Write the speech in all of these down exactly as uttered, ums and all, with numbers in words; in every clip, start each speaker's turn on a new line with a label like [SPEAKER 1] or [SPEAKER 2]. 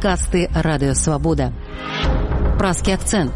[SPEAKER 1] Падкасты Радыё Свабода. Празкі акцэнт.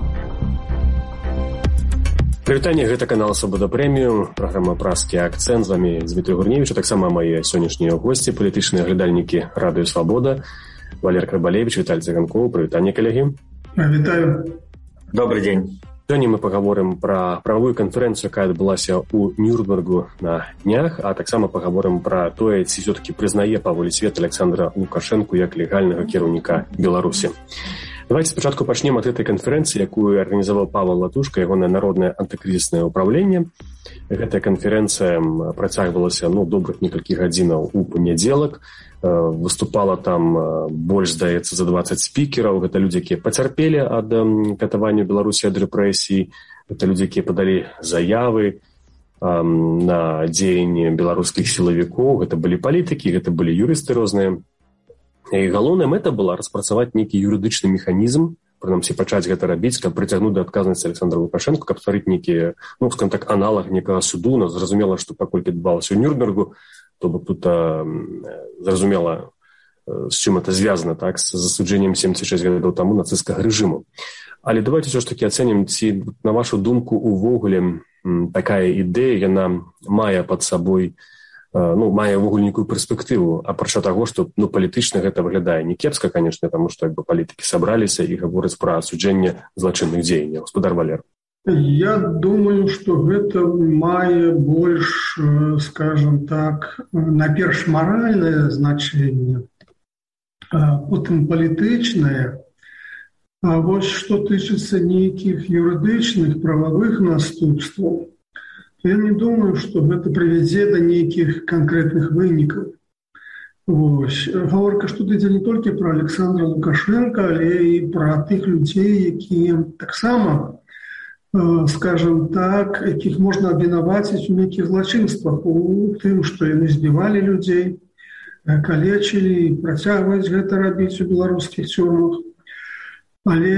[SPEAKER 2] Прывітанне, гэта канал Свабода Прэміум, праграма «Празкі акцэнт». З вамі Дмітрий Гурневіч, а таксама мае сённяшнія госці, палітычныя глядальнікі Радыё Свабода, Валер Крабалевич, Віталь Цыганкоў. Прывітанне, калегі.
[SPEAKER 3] Вітаю.
[SPEAKER 4] Добрый день.
[SPEAKER 2] Сёння мы пагаворым пра прававую канферэнцыю, якая адбылася ў Нюрнбергу на днях, а таксама пагаворым пра тое, ці ўсё-такі прызнае па волі свету Александра Лукашэнку як легальнага кіраўніка Беларусі. Давайте спачатку пачнем ад гэтай канферэнцыі, якую арганізаваў Павел Латушка, ягонае народнае антыкрызіснае ўпраўленне. Гэтая канферэнцыя працягвалася ну, добрых некалькі гадзінаў у панядзелак. Выступала там больш, здаецца, за дваццаць спікераў. Гэта людзі, якія пацярпелі ад катавання Беларусі, ад рэпрэсій. Гэта людзі, якія падалі заявы на дзеянне беларускіх сілавікоў. Гэта былі палітыкі, гэта былі юрысты розныя. І галоўная мэта была распрацаваць нейкі юрыдычны механізм, прынамсі пачаць гэта рабіць, каб прыцягнуць да адказнасці Александра Лукашэнку, каб стварыць нейкі, ну, скажем так, аналаг некага суду. Ну, зразумела, што паколькі адбывалася ў Нюрнбергу, то бок тут а, зразумела, з чым это звязана, так, з засуджэннем семдзесят шэсць гадоў таму нацысцкага рэжыму. Але давайте ўсё ж такі ацэнім, ці, на вашу думку, увогуле такая ідэя, яна мае пад сабой, ну, мае ўвогуле нейкую перспектыву, апрача таго, што ну, палітычна гэта выглядае не кепска, канешне, таму што як бы палітыкі сабраліся і гавораць пра асуджэнне злачынных дзеянняў. Гаспадар Валер.
[SPEAKER 3] Я думаю, што гэта мае больш, скажем так, найперш маральнае значэнне, а потым палітычнае. А вось што тычыцца нейкіх юрыдычных прававых наступстваў, я не думаю, што гэта прывядзе да нейкіх канкрэтных вынікаў. Вось. Гаворка што ідзе не толькі пра Александра Лукашэнка, але і пра тых людзей, якія таксама, скажем так, якіх можна абвінаваціць у нейкіх злачынствах, у тым, што яны збівалі людзей, калечылі, працягваюць гэта рабіць у беларускіх цюрмах. Але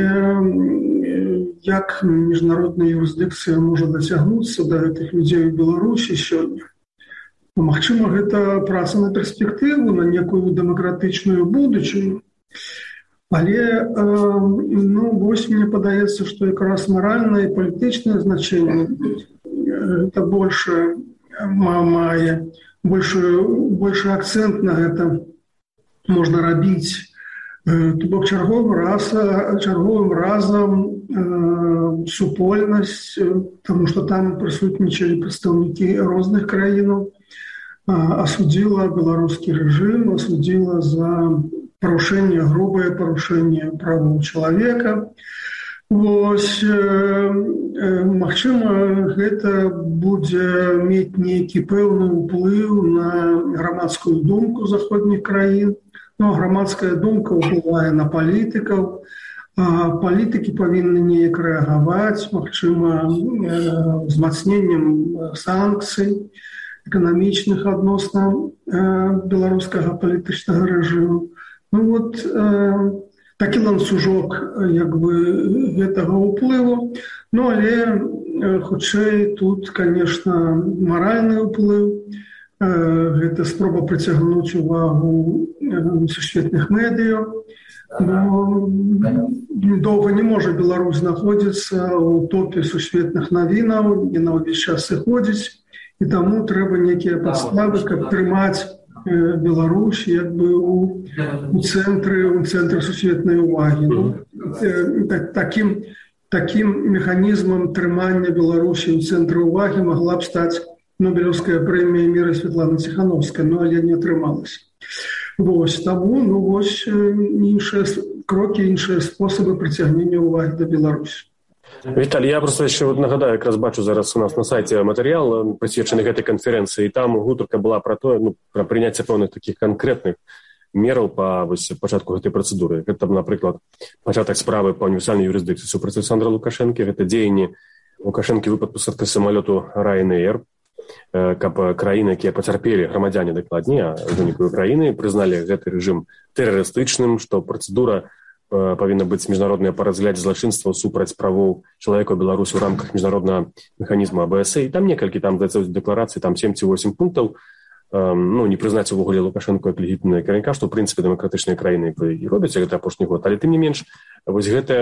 [SPEAKER 3] як міжнародная юрысдыкцыя можа дацягнуцца да гэтых людзей у Беларусі сёння? Магчыма, гэта праца на перспектыву, на некую дэмакратычную будучыню. Але ну, вось мне падаецца, што якраз маральнае і палітычнае значэнне гэта больше мае, большы акцэнт на гэта можна рабіць. То бок чарговым раз, чарговым разам э, супольнасць, таму што там прысутнічалі прадстаўнікі розных краінаў, э, асудзіла беларускі рэжым, асудзіла за парушэнне, грубае парушэнне правоў чалавека. Вось, э, э, магчыма, гэта будзе мець нейкі пэўны ўплыў на грамадскую думку заходніх краін. Ну, грамадская думка ўплывае на палітыкаў, а палітыкі павінны неяк рэагаваць, магчыма, узмацненнем санкцый эканамічных адносна беларускага палітычнага рэжыму. Ну вот такі ланцужок як бы гэтага ўплыву. Ну, але хутчэй тут, конечно, маральны ўплыв. Гэта спроба прыцягнуць увагу сусветных медыяў. Доўга не можа Беларусь знаходзіцца ў топе сусветных навінаў, яна ўвесь час сыходзіць, і таму трэба нейкія падставы, каб трымаць Беларусь як бы у, у цэнтры, у цэнтры сусветнай увагі. Ну, так, такім, такім механізмам трымання Беларусі ў цэнтры увагі магла б стаць Нобелевская прэмія міра Святлана Ціхановская, ну, але не атрымалася. Вось, таму, ну, вось, іншыя крокі, іншыя спосабы прыцягнення ўвагі да Беларусі.
[SPEAKER 2] Віталій, я просто яшчэ вот нагадаю, якраз бачу зараз у нас на сайце матэрыял, прысвечаны гэтай канферэнцыі, і там гутарка была пра тое, ну, пра прыняцце пэўных такіх канкрэтных мераў па вось пачатку гэтай працэдуры. Гэта, напрыклад, пачатак справы па універсальнай юрысдыкцыі супраць Александра Лукашэнкі, гэта дзеянне Лукашэнкі выпадку садка самалёту Ryanair, каб краіны, якія пацярпелі, грамадзяне дакладней, выніку краіны, прызналі гэты рэжым тэрарыстычным, што працэдура павінна быць міжнародная па разглядзе злачынстваў супраць правоў чалавека ў Беларусі ў рамках міжнароднага механізма А Б С. І там некалькі там дэкларацый, там сем ці восем пунктаў. ну, не прызнаць увогуле Лукашэнку як легітымнага кіраўніка, што, ў прынцыпе, дэмакратычныя краіны і робяць гэта апошні год. Але, тым не менш, вось гэтыя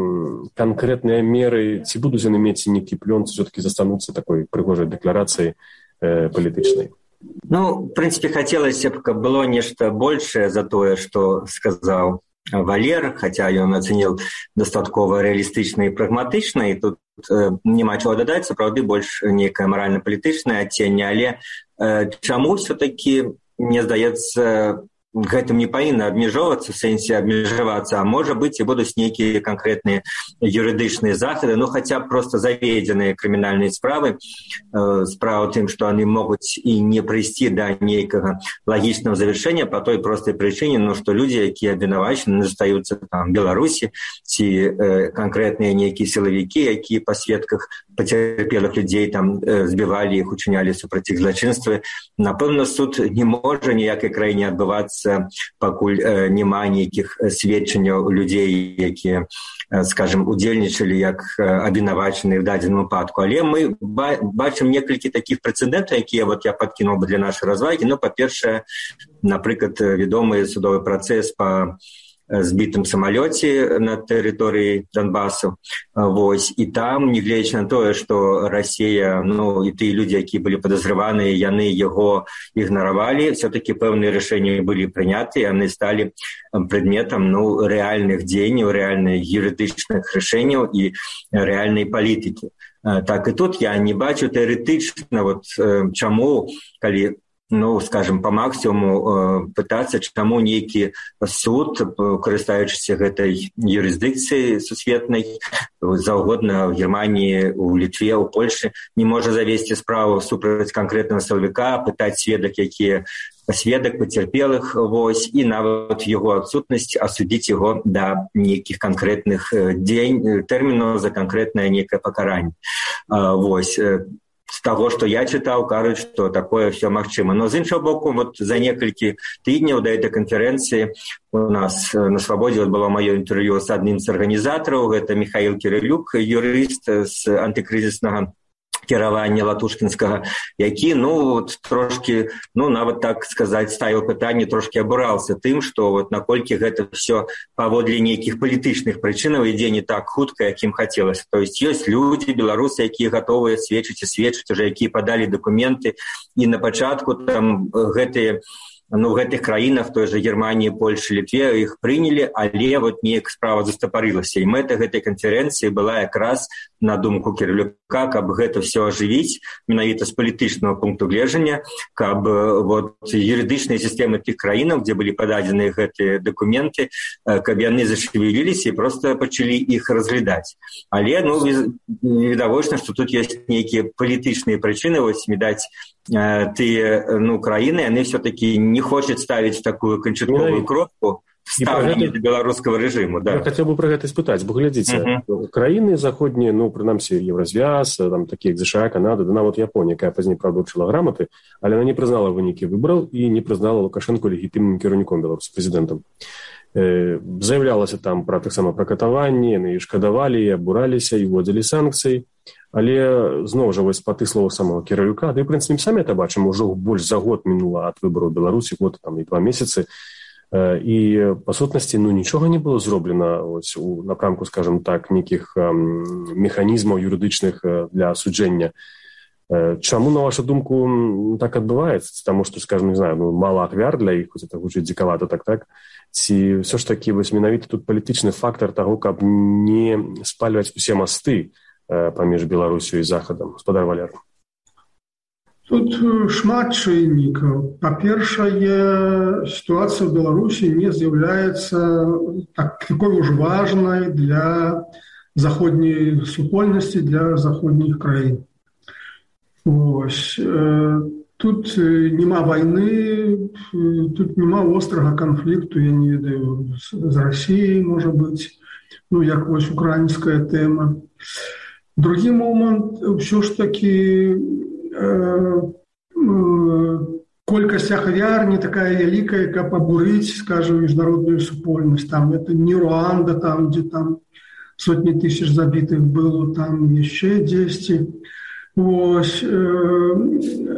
[SPEAKER 2] канкрэтныя меры, ці будуць яны мець нейкі плён, ці ўсё-такі застануцца такой прыгожай дэкларацыяй э, палітычнай?
[SPEAKER 4] Ну, в прынцыпе, хацелася б, каб было нешта большае за тое, што сказаў Валер, хаця ён ацаніў дастаткова рэалістычна і прагматычна, і тут э, няма чого дадаць, сапраўды больш нейкае маральна-палітычнае адценне, але э, чаму ўсё-такі, мне здаецца, гэтым не павінна абмежоўвацца, в сэнсе абмежавацца, а можа быць і будуць нейкія канкрэтныя юрыдычныя захады, ну хаця б проста заведзеныя крымінальныя справы. Э, справа ў тым, што яны могуць і не прыйсці да нейкага лагічнага завяршэння па той простай прычыне, ну што людзі, якія абвінавачаны, застаюцца там в Беларусі, ці э, канкрэтныя нейкія сілавікі, якія па сведках пацярпелых людзей там э, збівалі іх, учынялі супраць іх злачынствы. Напэўна, суд не можа ніякай краіне адбывацца, пакуль э, няма нейкіх сведчанняў людзей, якія, э, скажем, удзельнічалі як э, абвінавачаныя ў дадзеным выпадку. Але мы ба- бачым некалькі такіх прэцэдэнтаў, якія вот я падкінуў бы для нашай развагі. Ну, па-першае, напрыклад, вядомы судовы працэс па збітым самалёце на тэрыторыі Донбасу. Вось. І там, нягледзячы на тое, што Расія, ну, і тыя людзі, якія былі падазраваныя, яны яго ігнаравалі, все-таки пэўныя рашэнні былі прыняты, яны сталі прадметам, ну, рэальных дзеянняў, рэальных юрыдычных рашэнняў і рэальнай палітыкі. Так і тут я не бачу тэарэтычна, вот, чаму, калі ну, скажем, по максимуму э, пытаться, чаму нейкі суд, карыстаючыся гэтай юрысдыкцыяй сусветнай, заўгодна ў Германії, у Літве, у Польшы, не можа завесці справу супраць канкрэтнага сілавіка, пытаць сведак, якія сведак пацярпелых, вось, і нават яго адсутнасць асудзіць яго да нейкіх канкрэтных дзень, тэрмінаў за канкрэтнае нейкае пакаранне. Э, вось. З таго, што я чытаў, кажуць, што такое ўсё магчыма. Но з іншага боку, вот за некалькі тыдняў да этой канферэнцыі у нас на Свабодзе вот было маё інтэрв'ю з адным з арганізатараў, гэта Михаил Кирилюк, юрыст з антыкрызіснага кіравання латушкінскага, які, ну, вот, трошки, ну, нават так сказаць, ставіў пытанне, трошки абураўся тым, што вот наколькі гэта ўсё паводле нейкіх палітычных прычынаў ідзе не так хутка, якім хацелася. То есть ёсць людзі, беларусы, якія гатовыя сведчыць і сведчыць, уже якія падалі дакументы, і на пачатку там гэтыя ну, в гэтых краінах, той же Германии, Польши, Литве, их приняли, але вот неяк справа застапарылася. І мэта гэтай канферэнцыі была якраз на думку Кирилюка, каб гэта все оживить, менавіта з палітычнага пункту гледжання, каб вот юридычныя системы тых краінаў, где были подадены гэтыя документы, каб яны зашевелились и просто пачалі іх разглядаць. Але, ну, відавочна, что тут есть нейкія палітычныя прычыны, вось, відаць, тыя, ну, краіны, яны все-таки не хочуць ставіць такую канчатковую кропку ставлення да беларускага рэжыму. Да.
[SPEAKER 2] Я хотел бы про гэта спытаць, бо глядзіце, uh-huh. краіны заходнія, ну, прынамсі, Еўразвяз, там, такія як ЗША, Канада, да нават Японія, якая пазней, правда, ўчыла граматы, але она не прызнала вынікі выбараў і не прызнала Лукашэнку легітымным кіраўніком Беларусі, прэзідэнтам. Э, заявлялася там пра таксама пра катаванні, яны і шкадавалі, і абураліся, і вводзілі санкцыі. Але, зноў жа, вось па тых словах самого Кірилюка, да і, в прынцыпе, самі это бачым, ужо больш за год мінула ад выбараў Беларусі, год там і два месяцы, і, па сутнасці, ну, нічога не было зроблена ось, у напрамку, скажем так, нейкіх механізмаў юрыдычных для суджэння. Чаму, на вашу думку, так адбываецца? Таму што, скажем, не знаю, ну, мала ахвяр для іх, хоць это гучыць дзікавата, так-так, ці ўсё ж такі, вось, менавіта тут палітычны фактар таго, каб не спальваць усе масты паміж Беларусю і Захадам. Гаспадар Валер.
[SPEAKER 3] Тут шмат чыннікаў. Па-першае, сітуацыя ў Беларусі не з'яўляецца так, такой уж важнай для заходняй супольнасці, для заходніх краін. Ось. Тут няма вайны, тут няма острага канфлікту, я не ведаю, з Расіяй, можа быць, ну, як вось украінская тэма. Другі момант, ўсё ж такі э, э, колькасць ахвяр не такая вялікая, каб абурыць, скажем, міжнародную супольнасць. Там это не Руанда, там, дзе там сотні тысяч забітых было, там яшчэ дзесьці. Ось, э,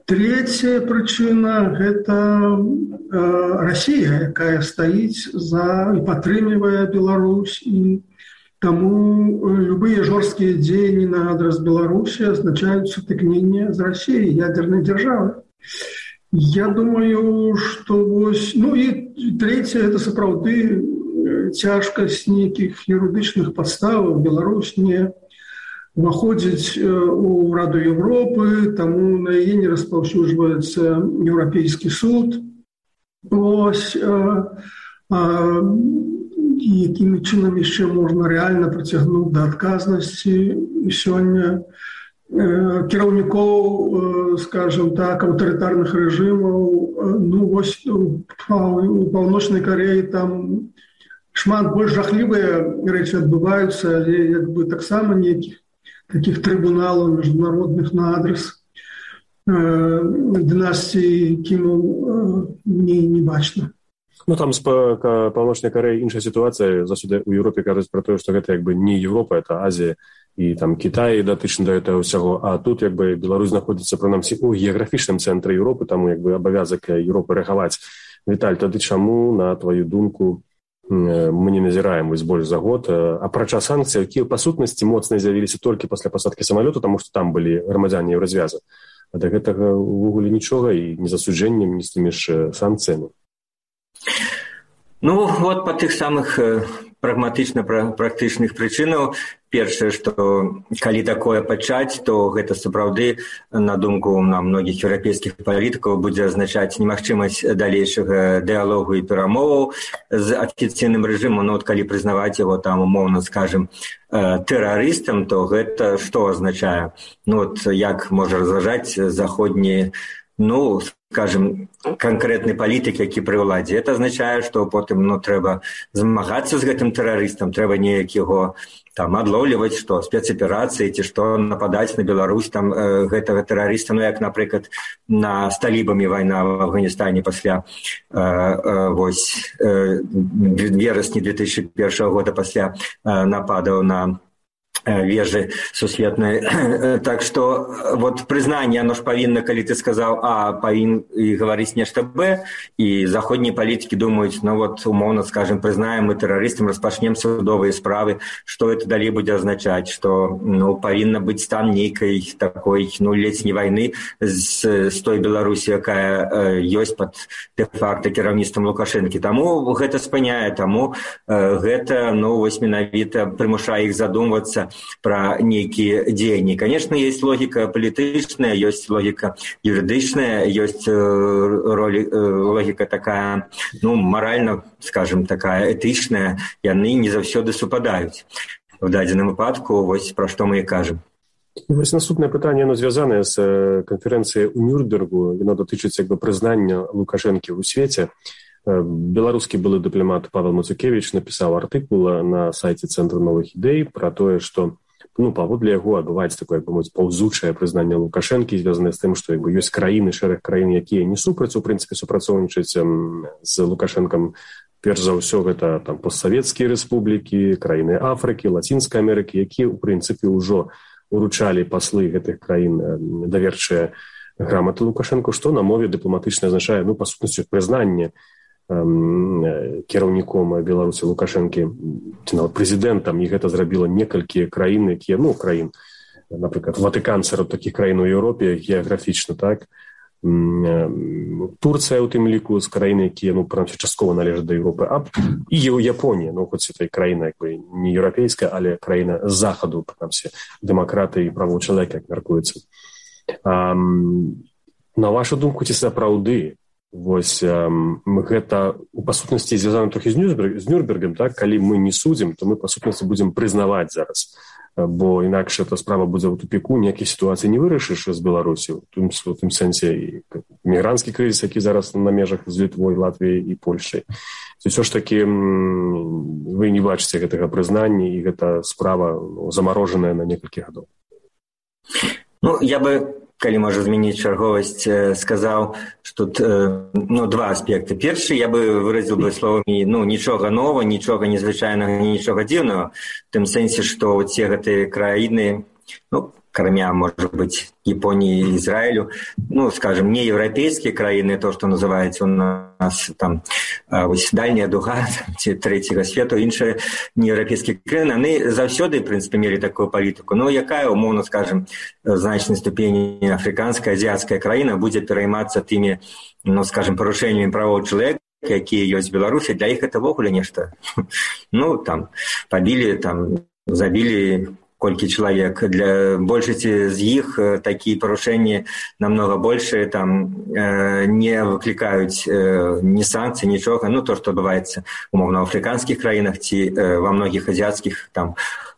[SPEAKER 3] Третья причина – это э, Россия, якая стаіць за і падтрымлівае Беларусь, і таму любые жорсткія дзеянні на адрас Беларусі азначаюць сутыкненне з Россией, ядерной державой. Я думаю, что вось... Ну и третье – это сапраўды цяжкасць нейкіх юрыдычных падставаў. Беларусь не уваходзіць у Раду Европы, таму на яе не распаўсюджваецца Еўрапейскі суд. Ось, а, а, якімі чынам яшчэ можна рэальна прыцягнуць да адказнасці сёння э, кіраўнікоў, э, скажем так, аўтарытарных рэжымаў. Ну, вось у Паўночнай Кареі там шмат больш жахлівыя рэчы адбываюцца, але як бы таксама нейкіх таких трибуналов международных на адрес э, династии Кимов э, не, не бачно.
[SPEAKER 2] Ну, там з Паўночнай Карэі іншая сітуацыя. Засюды ў Еўропе кажуць пра тое, што гэта як бы не Еўропа, это Азія і там Кітай датычна да гэтага ўсяго. А тут як бы Беларусь знаходзіцца прынамсі у геаграфічным цэнтры Еўропы, таму як бы абавязак Еўропы рэагаваць. Віталь, тады чаму, на твою думку, мы не назіраем вось больш за год, апрача санкцый, якія па сутнасці моцна з'явіліся толькі пасля пасадкі самалёту, таму што там былі грамадзяне еўразвяза. А да гэтага ўвогуле нічога і ні засуджэннем, ні з тымі ж санкцыямі.
[SPEAKER 4] Ну, вот по тых самых прагматычна-практычных прычынаў. Першае, што калі такое пачаць, то гэта сапраўды, на думку на многіх еўрапейскіх палітыкаў, будзе азначаць немагчымасць далейшага дыялогу і перамоваў з афіцыйным рэжымам. Ну, вот калі прызнаваць яго там, умоўна скажем, тэрарыстам, то гэта што азначае? Ну, вот як можа разважаць заходні, ну, скажем, конкретный политик, які при ўладзе. Это означае, што потым, ну, трэба змагацца з гэтым тэрарыстам, трэба неяк яго там адлоўліваць, што спецаперацыі ці што нападаць на Беларусь там э, гэтага тэрарыста, ну, як, напрыклад, на з талібамі вайна в Афганістане пасля э, э, вось э, верасні две тысячи первого года пасля э, нападаў на вежы сусветнай. Так што вот прызнанне, оно ж павінна, калі ты сказаў А, павін і гаварыць нешта Б, і заходнія палітыкі думаюць, ну вот умоўна скажем, прызнаем мы тэрарыстам, распачнем судовыя справы, што это далей будзе азначаць, што ну павінна быць стан нейкай такой, ну ледзь не вайны з, з той Беларусі, якая э, ёсць пад дэ-факта кіраўніцтвам Лукашэнкі. Таму гэта спыняе, таму э, гэта, ну вось менавіта прымушае іх задумвацца про нейкие дзеянні. Конечно, есть логика политичная, есть логика юридичная, есть роли, логика такая, ну, морально, скажем, такая этычная, яны не заўсёды супадаюць. В дадзеным выпадку, вось про што мы і кажам.
[SPEAKER 2] Вось наступнае пытанне, оно звязанае з канферэнцыяй у Нюрнбергу, яно датычыцца як бы прызнання Лукашэнкі ў свеце. Беларускі былы дыпламат Павел Мацукевич напісаў артыкул на сайце Цэнтру новых ідэй пра тое, што ну, паводле яго адбываецца такое, як бы мовіць, паўзучае прызнанне Лукашэнкі, звязанае з тым, што як бы ёсць краіны, шэраг краін, якія не супраць, у прынцыпе, супрацоўнічаць з Лукашэнкам. Перш за ўсё гэта там постсавецкія рэспублікі, краіны Афрыкі, Лацінскай Амерыкі, якія у прынцыпе ўжо уручалі паслы гэтых краін даверчыя граматы Лукашэнку, што на мове дыпламатычна азначае, ну, па сутнасці прызнанне кіраўніком Беларусі Лукашэнкі, ці нават прэзідэнтам, і гэта зрабіла некалькі краін, якія, ну, краін, напрыклад, Ватыкан сярод такіх краін у Еўропе геаграфічна, так, Турцыя у тым ліку з краіны, якія, ну, прынамсі, часткова належаць да Еўропы, а і Японія, ну, хоць этой краіна, як бы, не еўрапейская, але краіна з захаду, прынамсі, дэмакраты і правоў чалавека, як мяркуецца. А, на вашу думку, ці сапраўды вось гэта у па сутнасці звязана трохі з Нюрнберг, з Нюрнбергам, так, калі мы не судзім, то мы па сутнасці будзем прызнаваць зараз, бо інакш эта справа будзе ў тупіку, ніякай сітуацыі не вырашыш з Беларусі, у тым, у тым сэнсе і мігранцкі крызіс, які зараз на межах з Літвой, Латвіяй і Польшай. Ўсё ж такі вы не бачыце гэтага прызнання, і гэта справа, ну, замарожаная на некалькі гадоў.
[SPEAKER 4] Ну, я бы, калі можа змяніць чарговасць, сказаў, што тут, ну, два аспекты. Першы, я бы выразіў бы словамі, ну, нічога новага, нічога незвычайнага, нічога дзіўнага, в тым сэнсе, што ўсе гэтыя краіны, ну, кормя, может быть, Японии и Израилю, ну, скажем, не европейские краины, то, что называется у нас там дальняя дуга, там, третьего свету, іншие неевропейские краины, они завсёды, в принципе, имели такую политику. Но якая, умовно, скажем, в значной ступени африканская, азиатская краина будет перейматься теми, ну, скажем, порушениями прав человека, якія ёсць в Беларусі, для іх это ввогуле нешта. Ну, там, побили, там, забили колькі чалавек. Для большасці з іх такія парушэнні намного больше, там, э, не выклікаюць э, ні санкцый, нічога. Ну, то, што адбываецца, умоўна, в африканскіх краінах ці э, во многіх азіатскіх, там,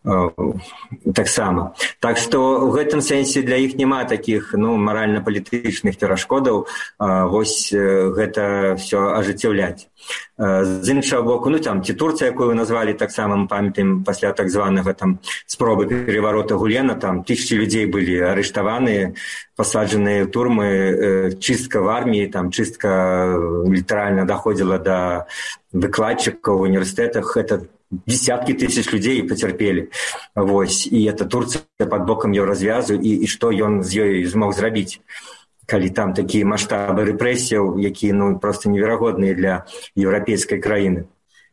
[SPEAKER 4] таксама. Так што ў гэтым сэнсе для іх няма такіх, ну, маральна-палітычных перашкодаў вось гэта ўсё ажыццяўляць. З іншага боку, ну, там, ці Турцыя, якую вы назвалі, таксама мы памятаем пасля так званага там спробы переворота Гулена, там тысячи людзей былі арыштаваны, пасаджаныя ў турмы, чыстка в арміі, там чыстка літаральна даходзіла да выкладчыкаў в універсітэтах, это десятки тысяч людей потерпели. Вось. И это Турция под боком Еўразвязу, и, и что ён з ёй змог зрабіць, калі там такія маштабы рэпрэсіяў, якія, ну, просто неверагодныя для еўрапейскай краіны.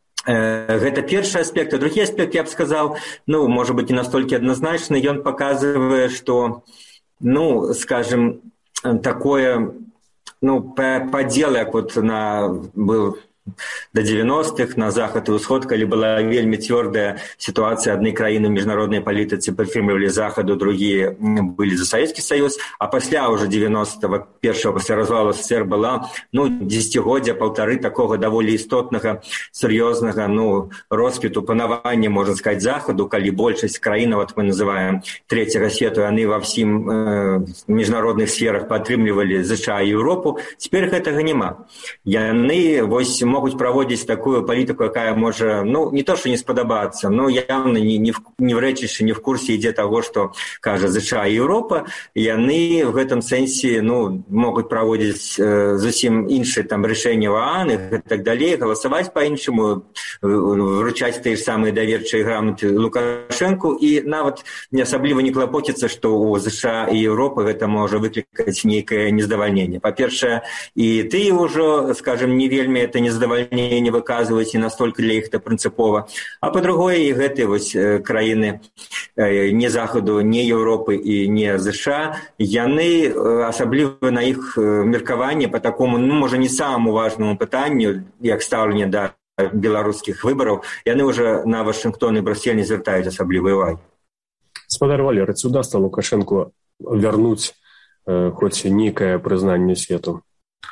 [SPEAKER 4] Гэта першы аспект. А другі аспект, я б сказаў, ну, может быть, не настолькі адназначны, ён паказвае, што, ну, скажем, такое, ну, падзел, як вот на был до девяностых на захад і ўсход, калі была вельмі цвёрдая сітуацыя, адны краіны ў міжнароднай палітыцы падтрымлівалі захаду, другія былі за Савецкі Саюз, а пасля ўжо девяностого першого пасля развалу СССР была, ну, дзесяцігоддзя паўтары такога даволі істотнага, сур'ёзнага, ну, росквіту, панавання, можна сказаць, захаду, калі большасць краін, вот мы называем трэцяга свету, яны ва ўсім э, міжнародных сферах падтрымлівалі США і Еўропу. Цяпер гэтага няма. Яны вось могуць праводзіць такую палітыку, якая можа, ну, не то, што не спадабацца, но явно не, не, в, не в рэчышчы, не в курсе ідзе таго, што кажа США і Еўропа. Яны в гэтым сэнсе, ну, могуць праводзіць э, зусім іншыя там рашэнні в ОАН і так далей, галасаваць па-іншаму, вручаць тыя ж самыя даверчыя граматы Лукашэнку і нават не асабліва не клапоціцца, што у США і Еўропы гэта можа выклікаць нейкае нездавальненне. Па-першае, і ты ўжо, скажем, не вельмі это нездавальненне не выказваюць, і настолькі для іх это прынцыпова. А па-другое, і гэтыя вось краіны не захаду, не Еўропы і не США, яны асабліва на іх меркаванне па такому, ну, можа, не самому важному пытанню, як стаўленне да беларускіх выбараў, яны ўжо на Вашынгтон і Брюссель не звяртаюць асаблівай увагі.
[SPEAKER 2] Спадар Валерый, ці удасца Лукашэнку вярнуць э, хоць нейкае прызнанне свету?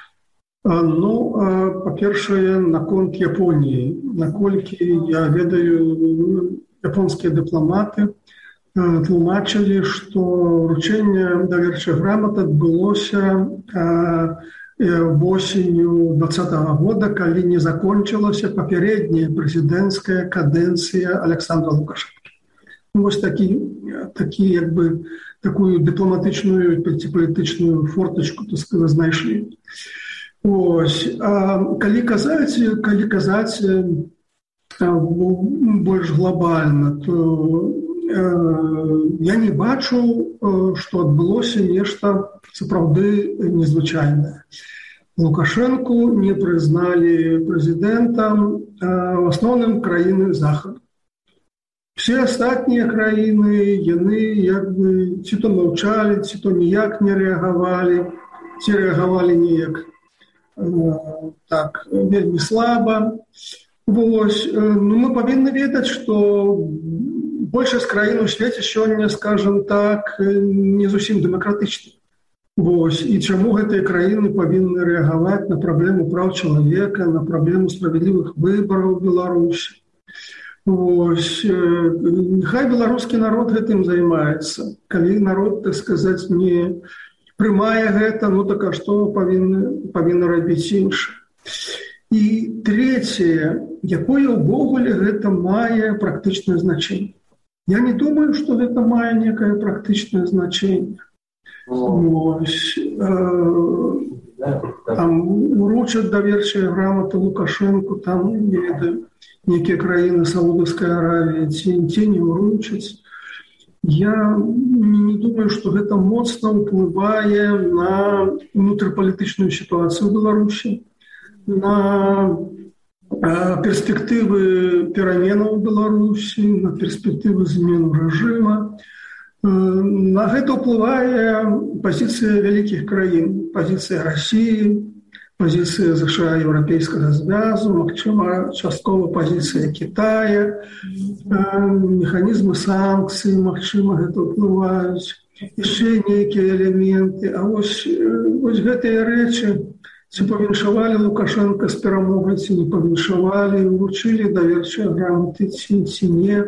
[SPEAKER 3] Ну, па-першае, наконт Японіі. Наколькі я ведаю, японскія дыпламаты тлумачылі, што вручэнне даверчых грамат адбылося восенню двадцатага года, калі не закончылася папярэдняя прэзідэнцкая кадэнцыя Александра Лукашэнкі. Вось такі, такі, як бы, такую дыпламатычную ці палітычную фортачку, так сказаць, знайшлі. Ось, а калі казаць, калі казаць больш глобальна, то э, я не бачу, што адбылося нешта сапраўды незвычайнае. Лукашэнку не прызналі прэзідэнтам, э, в асноўным краіны захаду. Все астатнія краіны, яны як бы ці то маўчалі, ці то ніяк не рэагавалі, ці рэагавалі ніяк так, вельмі слаба. Вось. Ну, мы павінны ведаць, што большасць краін у свеце сёння, скажем так, не зусім дэмакратычныя. Вось. І чаму гэтыя краіны павінны рэагаваць на праблему праў чалавека, на праблему справядлівых выбараў у Беларусі. Вось. Хай беларускі народ гэтым займаецца. Калі народ, так сказаць, не прымае гэта, ну так а што павінны, павінны рабіць інша. І трэцяе, якое ўвогуле гэта мае практычнае значэнне. Я не думаю, што гэта мае некае практычнае значэнне. Вось. Там уручаць даверчыя граматы Лукашэнку, там, не ведаю, некія краіны Саудаўскай Аравіі, ці, ці не уручаць. Я не думаю, што гэта моцна ўплывае на унутрыпалітычную сітуацыю ў Беларусі, на перспектывы пераменаў у Беларусі, на перспектывы змену рэжыма. На гэта ўплывае пазіцыя вялікіх краін, пазіцыя Расіі, пазіцыя ЗША, Еўрапейскага звязу, магчыма, часткова пазіцыя Кітая, механізмы санкцый, магчыма, гэта ўплываюць, яшчэ нейкія элементы. А вось, вось гэтыя рэчы, ці павіншавалі Лукашенка з перамогай, ці не павіншавалі, вручылі даверчыя грамоты, ці, ці не.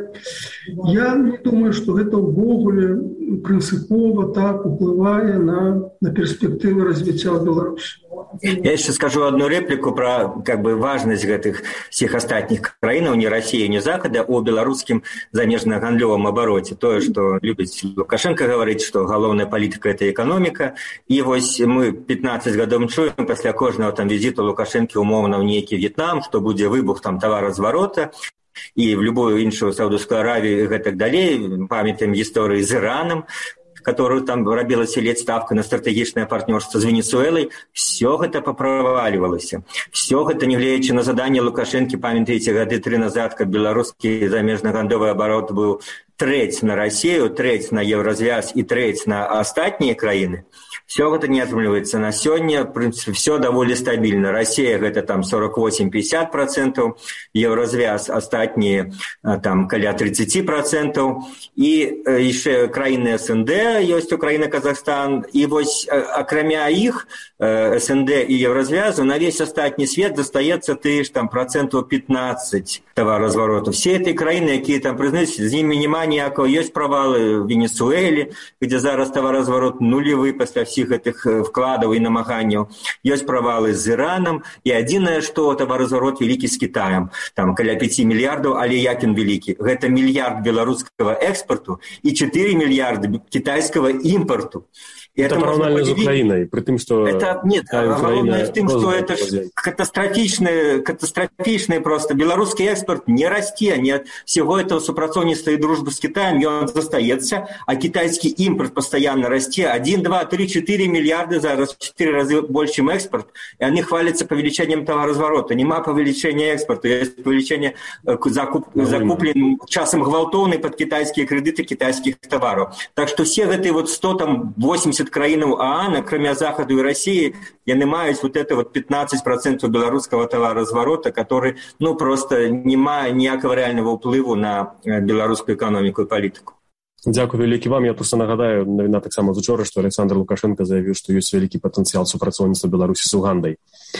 [SPEAKER 3] Я не думаю, што гэта ўвогуле прынцыпова так уплывае на, на перспектывы развіцця ў Беларусі.
[SPEAKER 4] Я еще скажу одну реплику про как бы важность гэтых всех остальных краинов, не России, не Запада, о белорусском замежно-гандлёвом обороте. То, что любит Лукашенко говорить, что головная политика – это экономика. И вот мы пятнадцать годов чуем после каждого там визита Лукашенко умовно в некий Вьетнам, что будет выбух там товарозворота. И в любую іншую Саудовскую Аравию и так далее. Памятаем истории с Ираном, которую там рабілася ледь ставка на стратэгічнае партнёрства з Венесуэлай, все гэта паправалівалася. Все гэта, не гледзячы на заданне Лукашэнкі, памятаеце, гады тры назад, каб беларускі замежна-гандовы абарот быў трэць на Расію, трэць на Еўразвяз і трэць на астатнія краіны. Все гэта не атрымліваецца. На сёння, в прынцыпе, все даволі стабільна. Расія гэта там сорок восемь - пятьдесят процентов, Еўразвяз астатнія там каля тридцать процентов. І яшчэ краіны СНД, ёсць Украіна, Казахстан. І вось акрамя іх, СНД і Еўразвязу, на весь астатні свет застаецца ты ж там процентов пятнадцать товарозвароту. Все эти краіны, якія там прызнаюць, з імі няма ніякого. Ёсць правалы в Венесуэле, где зараз товарозварот нулевы пасля всіх этих вкладаў і намаганняў. Ёсць правалы з Іранам. І адзінае, што товарозварот вялікі з Кітаем. Там каля пяти мільярдаў, але як ён вялікі? Гэта мільярд беларускага экспорту і четыре мільярда китайского импорту. И
[SPEAKER 2] это параўнальна з Украиной, при том, что...
[SPEAKER 4] Это, нет, главное в том, что это катастрофичное, катастрофичное просто. Белорусский экспорт не расти, не от всего этого супрацоўніцтва и дружбы с Китаем, и он застаецца, а китайский импорт постоянно расти. один, два, три, четыре миллиарда зараз, в четыре раза больше, чем экспорт, и они хвалятся повеличением товарозворота. Нема повеличения экспорта, есть повеличение закуп, закупленным часом гвалтовной под китайские кредиты китайских товаров. Так что все эти вот сто восемьдесят краінаў ААН, акрамя Захаду и России, яны маюць вот это вот пятнадцать процентов белорусского товарозворота, который, ну, просто не мае ніякого реального ўплыву на беларускую экономику и политику.
[SPEAKER 2] Дзякую вялікі вам. Я просто нагадаю, навіна таксама з учора, што Александр Лукашенко заявіў, што ёсць вялікі патэнцыял супрацоўніцтва Беларусі з Угандай.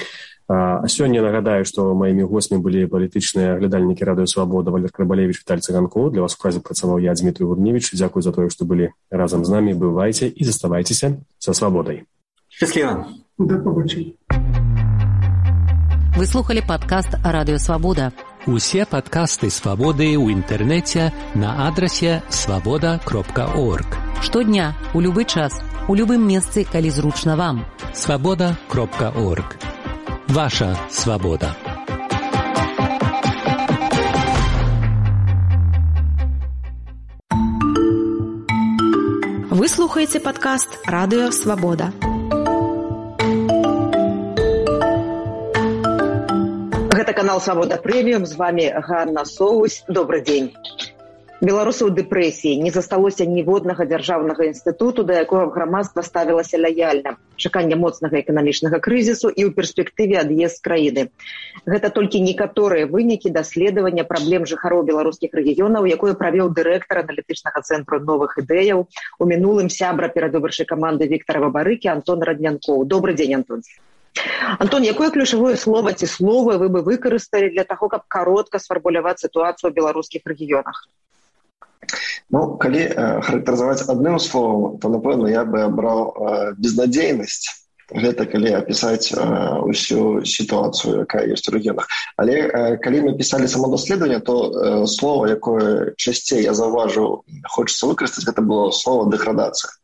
[SPEAKER 2] А сёння нагадаю, што маімі гостямі былі палітычныя аглядальнікі Радыё Свабода Валер Крабалевіч, Віталь Цыганкоў. Для вас у празе працаваў я, Дзмітрый Гурневіч. Дзякую за тое, што былі разам з намі. Бывайце і заставайцеся са свабодай.
[SPEAKER 4] Счастливо.
[SPEAKER 3] Да побачення.
[SPEAKER 1] Вы слухали падкаст Радыё Свабода.
[SPEAKER 5] Усе падкасты Свабоды ў інтэрнэце на адрасе свабода кропка орг.
[SPEAKER 1] Штодня, у любы час, у любым месцы, калі зручна вам.
[SPEAKER 5] свабода кропка орг. Ваша свобода.
[SPEAKER 6] Вы слухаеце падкаст Радыё Свабода.
[SPEAKER 7] Гэта канал Свабода Прэміум, з вами Ганна Соусь. Добрый дзень. Беларусаў у дэпрэсіі, не засталося ніводнага дзяржаўнага інстытуту, да якога грамадства ставілася лаяльна. Чаканне моцнага эканамічнага крызісу і ў перспектыве ад'езд з краіны. Гэта толькі некаторыя вынікі даследавання праблем жыхароў беларускіх рэгіёнаў, якое правёў дырэктар аналітычнага цэнтру новых ідэяў, у мінулым сябра перадвыбарчай каманды Віктара Бабарыкі Антон Раднянкоў. Добрый дзень, Антон. Антон, якое ключавое слова ці словы вы бы выкарысталі для таго, каб каротка сфармуляваць сітуацыю ў беларускіх рэгіёнах?
[SPEAKER 8] Ну, калі э, характарызаваць адным словом, то, напэўна, я бы абраў э, безнадзейнасць. Гэта калі апісаць э, усю сітуацыю, якая ёсць у рэгіёнах. Але э, калі мы пісалі само даследаванне, то э, слово, якое часцей я заўважыў, хочацца выкарыстаць, гэта было слово дэградацыя.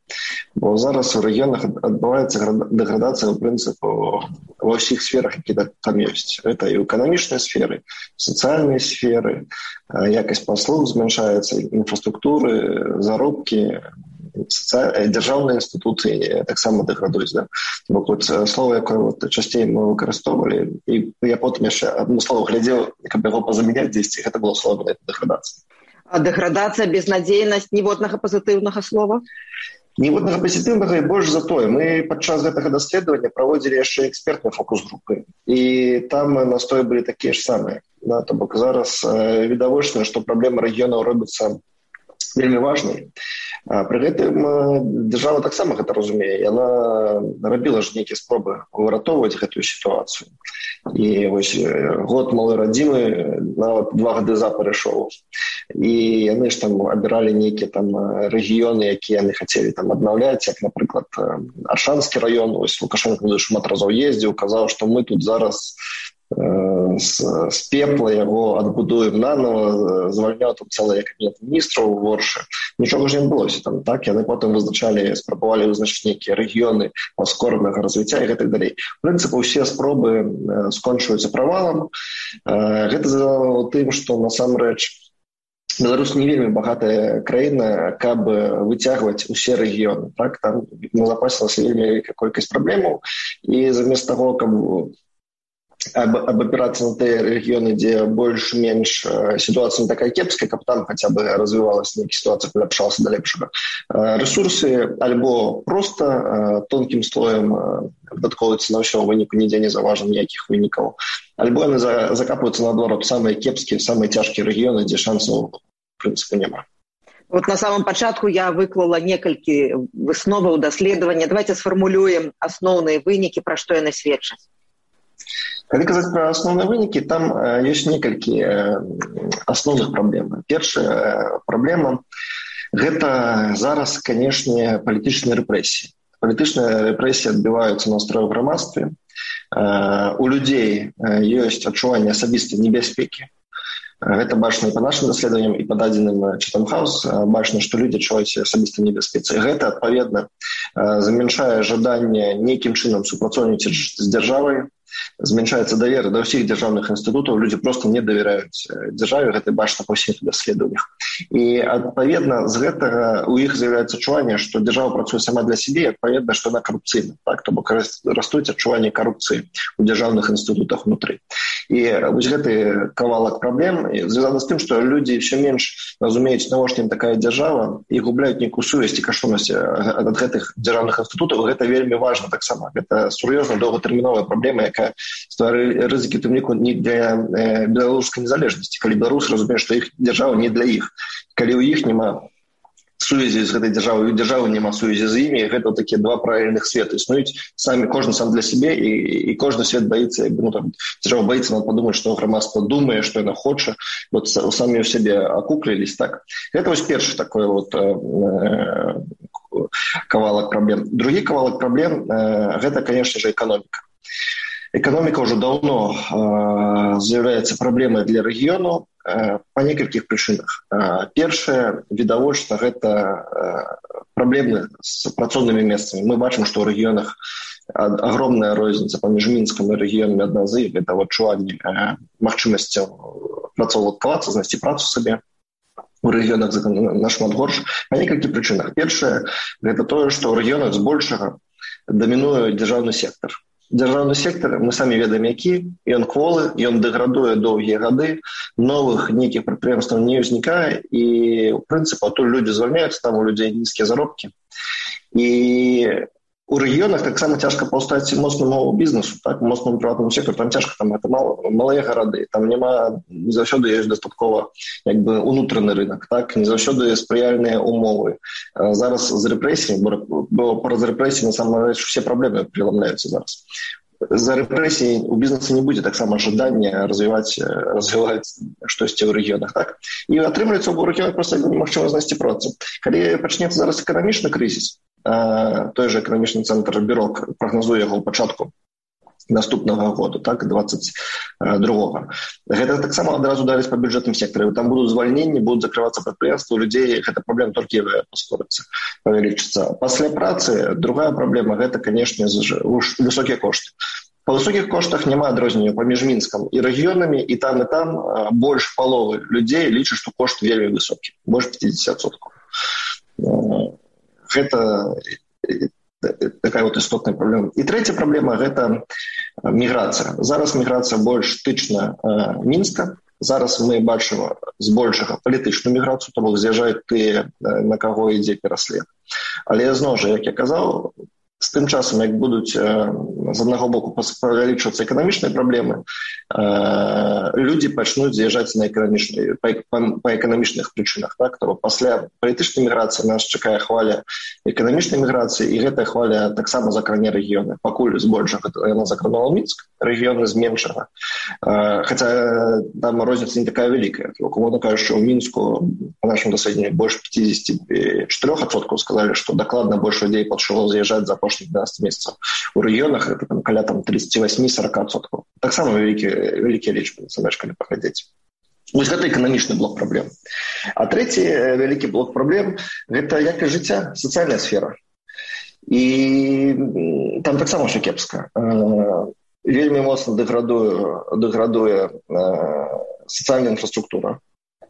[SPEAKER 8] Бо зараз у рэгіёнах адбываецца дэградацыя прынцыпу ва ўсіх сферах, які там ёсць. Гэта і эканамічныя сферы, сацыяльныя сферы, якасць паслуг змяншаецца, інфраструктуры, заробкі, дзяржаўныя інстытуцыі таксама дэградуюць. Да? Бо вот слово, якое вот часцей мы выкарыстоўвалі, і я потым яшчэ адно слово глядзеў, каб яго пазамяняць дзесьці, гэта было слово дэградацыя.
[SPEAKER 7] А дэградацыя, безнадзейнасць, ніводнага пазітыўнага слова?
[SPEAKER 8] Ніводнага пазітыўнага, і больш за тое. Мы падчас гэтага даследавання праводзілі яшчэ экспертныя фокус-групы. І там настроі былі такія ж самыя. Да? То бок зараз э, відавочна, што праблема рэгіёнаў робіцца вельмі важнай. Пры гэтым дзяржава таксама гэта разумее. Яна рабіла ж нейкія спробы выратоўваць гэтую сітуацыю. І вось год малой радзімы нават два гады запар ішоў. І яны ж там абіралі нейкія там рэгіёны, якія яны хацелі там аднаўляць, як, напрыклад, Аршанскі раён. Вось Лукашенко шмат разоў ездзіў, казаў, што мы тут зараз з, з пепла яго адбудуем нанова, звальняў там цэлыя кабінет міністраў у Воршы. Нічога ж не адбылося там, так? Яны потым вызначалі, спрабавалі вызначыць нейкія рэгіёны паскоранага развіцця і гэтак далей. В прынцыпе, усе спробы скончваюцца правалам. Гэта звязана тым, што насамрэч Беларусь не вельмі багатая краіна, каб выцягваць усе рэгіёны. Так? Там назапасілася вельмі вялікая колькасць праблемаў, і замест таго, каб Аб, абапірацца на тыя рэгіёны, дзе больш-менш э, сітуацыя не такая кепская, каб там хаця бы развівалася нейкая сітуацыя, паляпшалася да лепшага. Э, рэсурсы альбо проста э, тонкім слоем выдаткоўваюцца на ўсё, выніку нідзе не заўважна ніякіх вынікаў, альбо яны за, закапваюцца наадварот самыя кепскія, самыя цяжкія рэгіёны, дзе шансаў в прынцыпе няма.
[SPEAKER 7] Вот на самом пачатку я выклала некалькі высноваў даследавання. Давайте сфармулюем асноўныя вынікі, пра што яны сведчаць.
[SPEAKER 8] Калі казаць пра асноўныя вынікі, там э, ёсць некалькі э, асноўных праблем. Першая э, праблема – гэта зараз, канешне, палітычныя рэпрэсіі. Палітычныя рэпрэсіі адбіваюцца на настрою ў грамадстве. Э, у людзей э, ёсць адчуванне асабістай небяспекі. Гэта бачна і па нашым даследаванням, і па дадзеным Chatham House. Бачна, што людзі адчуваюць асабістай небяспецы. І гэта, адпаведна, э, зменшае жаданне нейкім чынам супрацоўнічаць з дзяржавай, зменшаецца давер да ўсіх дзяржаўных інстытутаў, людзі проста не давяраюць дзяржаве, гэта бачна па ўсіх даследаваннях. І адпаведна з гэтага у іх з'яўляецца адчуванне, што дзяржава працуе сама для сябе, адпаведна, што яна карупцыйна. Так? То бок растуць адчуванне карупцыі ў дзяржаўных інстытутах унутры. І вось гэты кавалак праблем звязаны з тым, што людзі ўсё менш разумеюць, навошта ім такая дзяржава, і губляюць нейкую сувязь і каштоўнасць ад гэтых дзяржаўных інстытутаў. Гэта вельмі важна таксама. Гэта сур'ёзна доўгатэрміновая праблема, якая стварае рызыкі тым ліку не для э, беларускай незалежнасці, калі беларусы разумеюць, што іх дзяржава не для іх. Калі ў іх няма сувязі з гэтай дзяржавай, у дзяржавы няма сувязі з імі, гэта такія два паралельных светы існуюць, самі кожны сам для сябе, і, і кожны свет баіцца, ну, там, дзяржава баіцца, надо падумаць, што грамадства думае, што яна хоча, вот самі ў сябе акуклілись, так. Гэта вось першы такой вот э, кавалак праблем. Другі кавалак праблем э, гэта, конечно же, эканоміка. Эканоміка ўжо даўно э, з'яўляецца праблемай для рэгіёну э, па некалькіх прычынах. Э, першае, відавочна, гэта э, праблемы з працоўнымі месцамі. Мы бачым, што ў рэгіёнах агромная розніца паміж Мінскам і рэгіёнамі адна з іх, гэта адчуванне э, магчымасцяў працаўладкавацца, знайсці працу сабе. У рэгіёнах нашмат горш па некалькіх прычынах. Першае, гэта тое, што ў рэгіёнах збольшага дамінуе дзяржаўны сектар. Дзяржаўны сектар, мы самі ведаем які, ён кволы, ён дэградуе доўгія гады, новых нейкіх прадпрыемстваў не ўзнікае, і, ў прынцыпе, тут людзі звальняюцца, там у людзей нізкія заробкі. І у рэгіёнах таксама цяжка паўстаць моцнаму бізнесу, так, моцнаму прыватнаму сектару, там цяжка, там гэта мала, малыя гарады, там няма, не заўсёды ёсць дастаткова, як бы, унутраны рынок, так, не заўсёды спрыяльныя умовы. Зараз з рэпрэсіямі, бо праз рэпрэсіі, насамрэч, усе праблемы переламляюцца зараз. За рэпрэсіі у бізнесу не будзе таксама жадання развіваць, развіваць штосьці ў рэгіёнах, так. І атрымліваецца, у рэгіёнах проста немагчыма знайсці працу. Калі пачнецца зараз эканамічны крызіс, той же эканамічны цэнтр Бюрок прагназуе яго ў пачатку наступнага года, так, двадцать другога. Гэта таксама адразу дались па бюджэтным секторе. Там будуць звальненні, будуць закрывацца прадпрыемствы, у людзей гэта праблема толькі паскорыцца, павялічыцца. Пасля працы другая праблема – гэта, канешне, высокія кошты. Па высокіх коштах няма адрознення паміж Мінскам і рэгіёнамі, і там, і там больш паловы людзей лічаць, што кошт вельмі высокі, больш пятьдесят процентов. Гэта такая вот істотная праблема. І трэця праблема – гэта міграцыя. Зараз міграцыя больш тычна Мінска. Зараз мы бачым збольшага палітычную міграцыю, то бок з'язджаюць тыя, на каго ідзе пераслед. Але зноў жа, як я казаў, з тым часам, як будуць з аднаго боку павялічвацца эканамічныя праблемы, людзі пачнуць з'язджаць на эканамічныя, па, па эканамічных прычынах. Так? То пасля палітычнай міграцыі нас чакае хваля эканамічнай міграцыі, і гэтая хваля таксама закране рэгіёны. Пакуль збольшага яна закранула Мінск, рэгіёны зменшага. Хаця там розніца не такая вялікая. Умоўна кажучы, у Мінску па нашым даследаванні больш пятьдесят четыре процента сказалі, што дакладна больш людзей пачало з'язджаць за апошніх дванаццаць месяцаў. У рэгіёнах гэта там каля там тридцать восемь сорок процентов. Таксама вялікія вялікія лічбы, самі калі паглядзець. Вось гэта эканамічны блок праблем. А трэці вялікі блок праблем – гэта якасць жыцця, сацыяльная сфера. І там таксама ўсё кепска. Вельмі моцна дэградуе, дэградуе сацыяльная інфраструктура.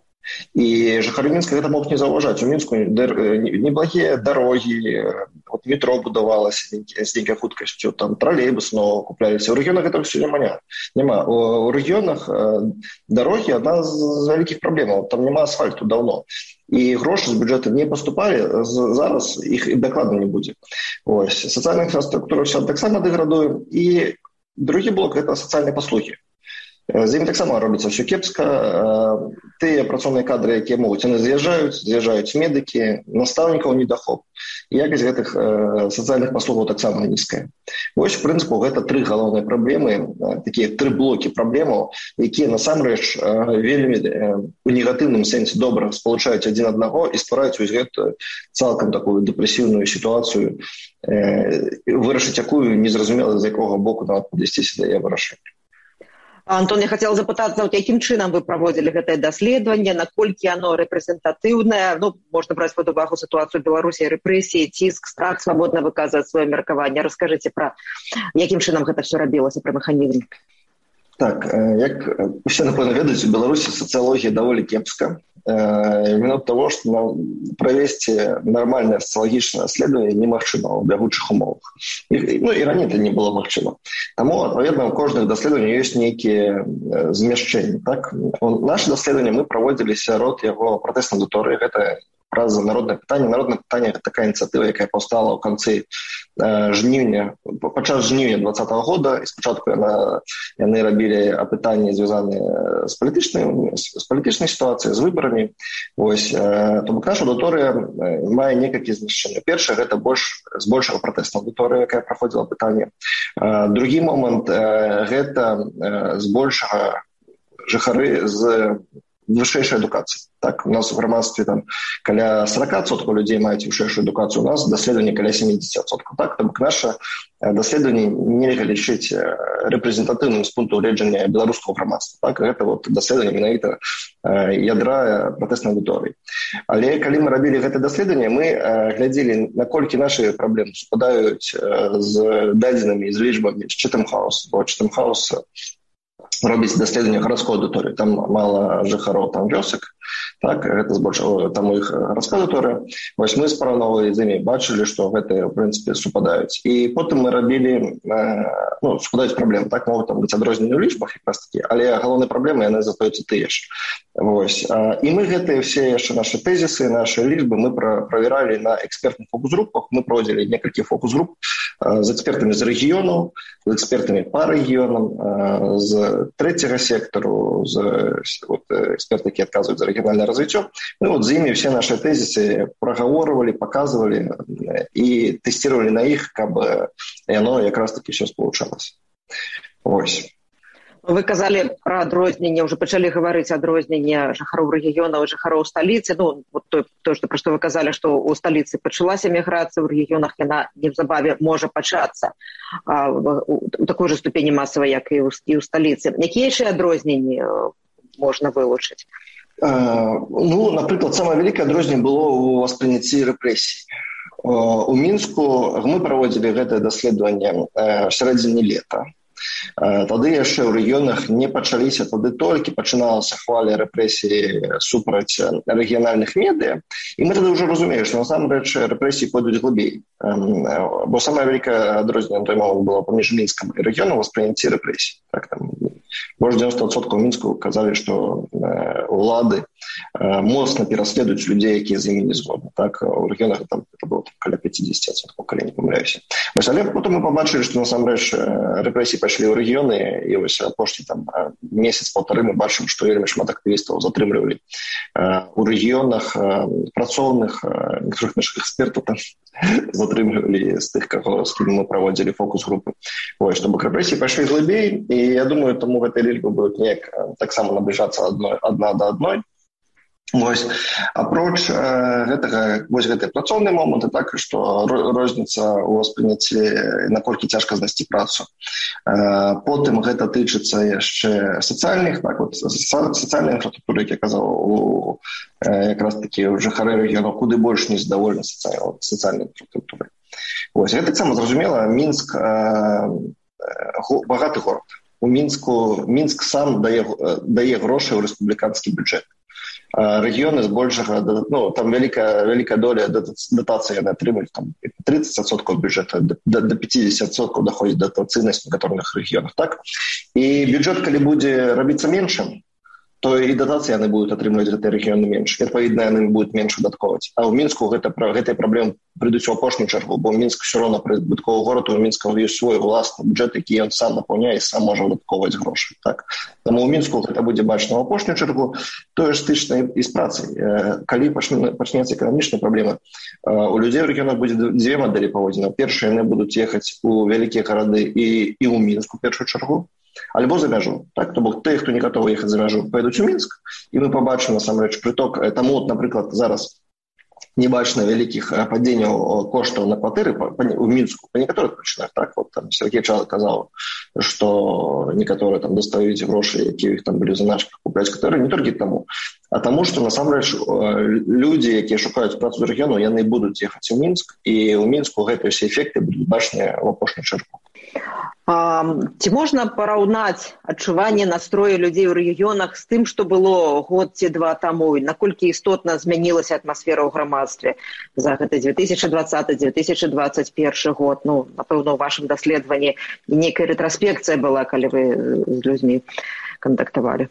[SPEAKER 8] І жыхары Мінска гэта могуць не заўважаць. У Мінску неблагія дарогі, вот метро будавалася з нейкай хуткасцю, там тралейбус новы купляліся. У рэгіёнах гэта ўсё няма. Няма. У рэгіёнах дарогі адна з вялікіх праблемаў. Там няма асфальту даўно. І грошы з бюджэта не паступалі, зараз іх і дакладна не будзе. Ось. Сацыяльная інфраструктура ўсё таксама дэградуе. І другі блок – гэта сацыяльныя паслугі. З імі таксама робіцца ўсё кепска. Тыя працоўныя кадры, якія могуць, яны з'язджаюць, з'язджаюць медыкі, настаўнікаў недахоп. Якасць гэтых сацыяльных паслугаў таксама нізкая. Вось, в прынцыпу, гэта тры галоўныя праблемы, такія тры блокі праблемаў, якія насамрэч вельмі у негатыўным сэнсе добра спалучаюць адзін аднаго і ствараюць вось гэтую цалкам такую дэпрэсіўную сітуацыю, вырашыць якую незразумела, з якога боку нават падысціся да яе вырашэння.
[SPEAKER 7] Антон, я хотела запытацца, вот, якім чынам вы праводзілі гэтае даследаванне, наколькі оно рэпрэзентатыўнае, ну, можна браць пад увагу сітуацыю Беларусі, рэпрэсіі, ціск, страх свабодна выказваць сваё меркаванне. Раскажыце пра, якім чынам гэта ўсё рабілася, пра механізм.
[SPEAKER 8] Так, як усе, напэўна, ведаюць, у Беларусі сацыялогія даволі кепска. Именно того, что провести нормальное социологическое исследование немагчыма ў бягучых умовах. І, ну, і раней это не было магчыма. Таму, адпаведна, у кожных даследаванняў ёсць нейкія змяшчэнні. Так? Нашы даследаванні мы праводзілі сярод яго пратэснай аўдыторыі. Гэта праз народнае пытанне. Народнае пытанне – гэта такая ініцыятыва, якая паўстала ў канцы жніўня, падчас жніўня двадцатага года. І спачатку яна, яны рабілі апытанні, звязаныя з палітычнай, з палітычнай сітуацыяй, з выбарамі. Вось, то бок наша аўдыторыя мае некалькі змяшчэнняў. Першае – гэта больш, збольшага пратэсная аўдыторыя, якая праходзіла пытанне. Другі момант – гэта збольшага жыхары з вышэйшай адукацыі. Так, у нас у грамадстве там каля сорок процентов людзей маюць вышэйшую адукацыю, у нас даследаванне каля семьдесят процентов. Так, там наше даследаванне нельга лічыць рэпрэзентатыўным з пункту гледжання беларускага грамадства. Так, гэта вот даследаванне менавіта ядра пратэснай аўдыторыі. Але калі мы рабілі гэта даследаванне, мы глядзелі, наколькі нашы праблемы супадаюць з дадзенымі, з лічбамі з Chatham House, бо Chatham House робіць даследаванне гарадской аўдыторыі. Там мала жыхароў, там вёсак. Так, гэта збольшага, там у іх гарадская аўдыторыя. Вось мы спаравнавалі з імі, бачылі, што гэтыя, ў прынцыпе, супадаюць. І потым мы рабілі, ну, супадаюць праблемы. Так, могуць там быць адрозненні ў лічбах, якраз такі, але галоўныя праблемы, яны застаюцца тыя ж. Вось. І мы гэтыя ўсе яшчэ нашы тэзісы, нашы лічбы мы правяралі на экспертных фокус-групах. Мы праводзілі некалькі фокус-груп з экспертамі з рэгіёнаў, з экспертамі па рэгіёнам, з трэцяга сектару, з вот, эксперты, якія адказваюць за рэгіянальнае развіццё. Мы вот з імі все наши тэзісы прагаворвалі, паказвалі і тэсціравалі на іх, каб яно якраз такі ўсё спалучалася. Вось.
[SPEAKER 7] Вы казалі пра адрозненне, ўжо пачалі гаварыць адрозненне жыхароў рэгіёнаў і жыхароў сталіцы. Ну, вот то, то, што, пра што вы казалі, што ў сталіцы пачалася міграцыя, ў рэгіёнах яна неўзабаве можа пачацца а, у, у такой жа ступені масавай, як і ў, і ў сталіцы. Якія яшчэ адрозненні можна вылучыць?
[SPEAKER 8] Uh, ну, напрыклад, самае вялікае адрозненне было ў васпрыняцці рэпрэсій. Uh, у Мінску мы праводзілі гэтае даследаванне uh, сярэдзіне лета. Тады яшчэ ў рэгіёнах не пачаліся, тады толькі пачыналася хваля рэпрэсіі супраць рэгіянальных медыя. І мы тады ўжо разумеем, што насамрэч рэпрэсіі пойдуць глыбей. Бо самае вялікае адрозненне на той момант было паміж Мінскам і рэгіёнам васпрыняцці рэпрэсій. Так, там, больш дзевяносто адсоткаў Мінску казалі, што ўлады моцна пераследуюць людзей, якія з імі не згодны. Так, у рэгіёнах там это было каля пятьдесят адсоткаў, калі не памыляюся. Але потым мы пабачылі, што насамрэч рэпрэсіі пашлі ў рэгіёны, і вось апошні там месяц-паўтары мы бачым, што вельмі шмат актывістаў затрымлівалі у рэгіёнах працоўных, некаторых нашых экспертаў там затрымлівалі з тых, каго з кім мы праводзілі фокус-групы. Вось, чтобы рэпрэсіі пайшлі глыбей, і я думаю, таму гэтыя лічбы будуць неяк таксама набліжацца адна да адной. Вось, апроч э, гэтага, вось гэтыя працоўныя моманты, так, што розніца ў васпрыняцці, наколькі цяжка знайсці працу. Э, потым гэта тычыцца яшчэ сацыяльных, так, вот, сацыяльная інфраструктура, як я казаў, у э, якраз такі ў жыхары рэгіёнаў куды больш незадаволены сацыяльнай інфраструктурай. Вось, гэта таксама зразумела, Мінск э, э, багаты горад. У Мінску, Мінск сам дае, дае грошы ў рэспубліканскі бюджэт. Рэгіёны збольшага, ну, там вялікая, вялікая доля датацыі яны атрымаюць, там тридцать адсоткаў бюджэта, да, да пятьдесят адсоткаў даходзіць датацыйнасць в некаторых рэгіёнах, так? І бюджэт, калі будзе рабіцца меншым, то і датацыі яны будуць атрымліваць гэтыя рэгіёны менш. Адпаведна, яны будуць менш выдаткоўваць. А ў Мінску гэта, гэтыя праблемы прыйдуць у апошнюю чаргу, бо Мінск все роўна прыбытковы горад, у Мінска ёсць свой уласны бюджэт, які ён сам напаўняе і сам можа выдаткоўваць грошы. Так? Таму ў Мінску гэта будзе бачна ў апошнюю чаргу. Тое ж стычна і з працай. Калі пачнецца эканамічная праблема, у людзей у рэгіёнах будзе дзве мадэлі паводзінаў. Першыя, яны будуць ехаць у вялікія гарады і, і ў Мінску першую чаргу, альбо за мяжу. Так, то бок тыя, хто не гатовы ехаць за мяжу, пойдуць у Мінск, і мы пабачым насамрэч прыток. Таму, напрыклад, зараз не бачна вялікіх падзенняў коштаў на кватэры у Мінску па некаторых прычынах. Так, вот там Сергей Чалый казаў, што некаторыя там дастаюць грошы, якія іх там былі в заначках купляць кватэры, не толькі таму, а таму, што насамрэч людзі, якія шукаюць працу з рэгіёну, яны будуць ехаць у Мінск, і ў Мінску гэтыя ўсе эфекты будуць бачныя ў апошнюю чаргу.
[SPEAKER 7] А, ці можна параўнаць адчуванне настрою людзей у рэгіёнах з тым, што было год ці два таму, і наколькі істотна змянілася атмасфера ў грамадстве за гэты две тысячи двадцаты - две тысячи двадцать первый год? Ну, напэўна, у вашым даследаванні нейкая рэтраспекцыя была, калі вы з людзьмі кантактавалі.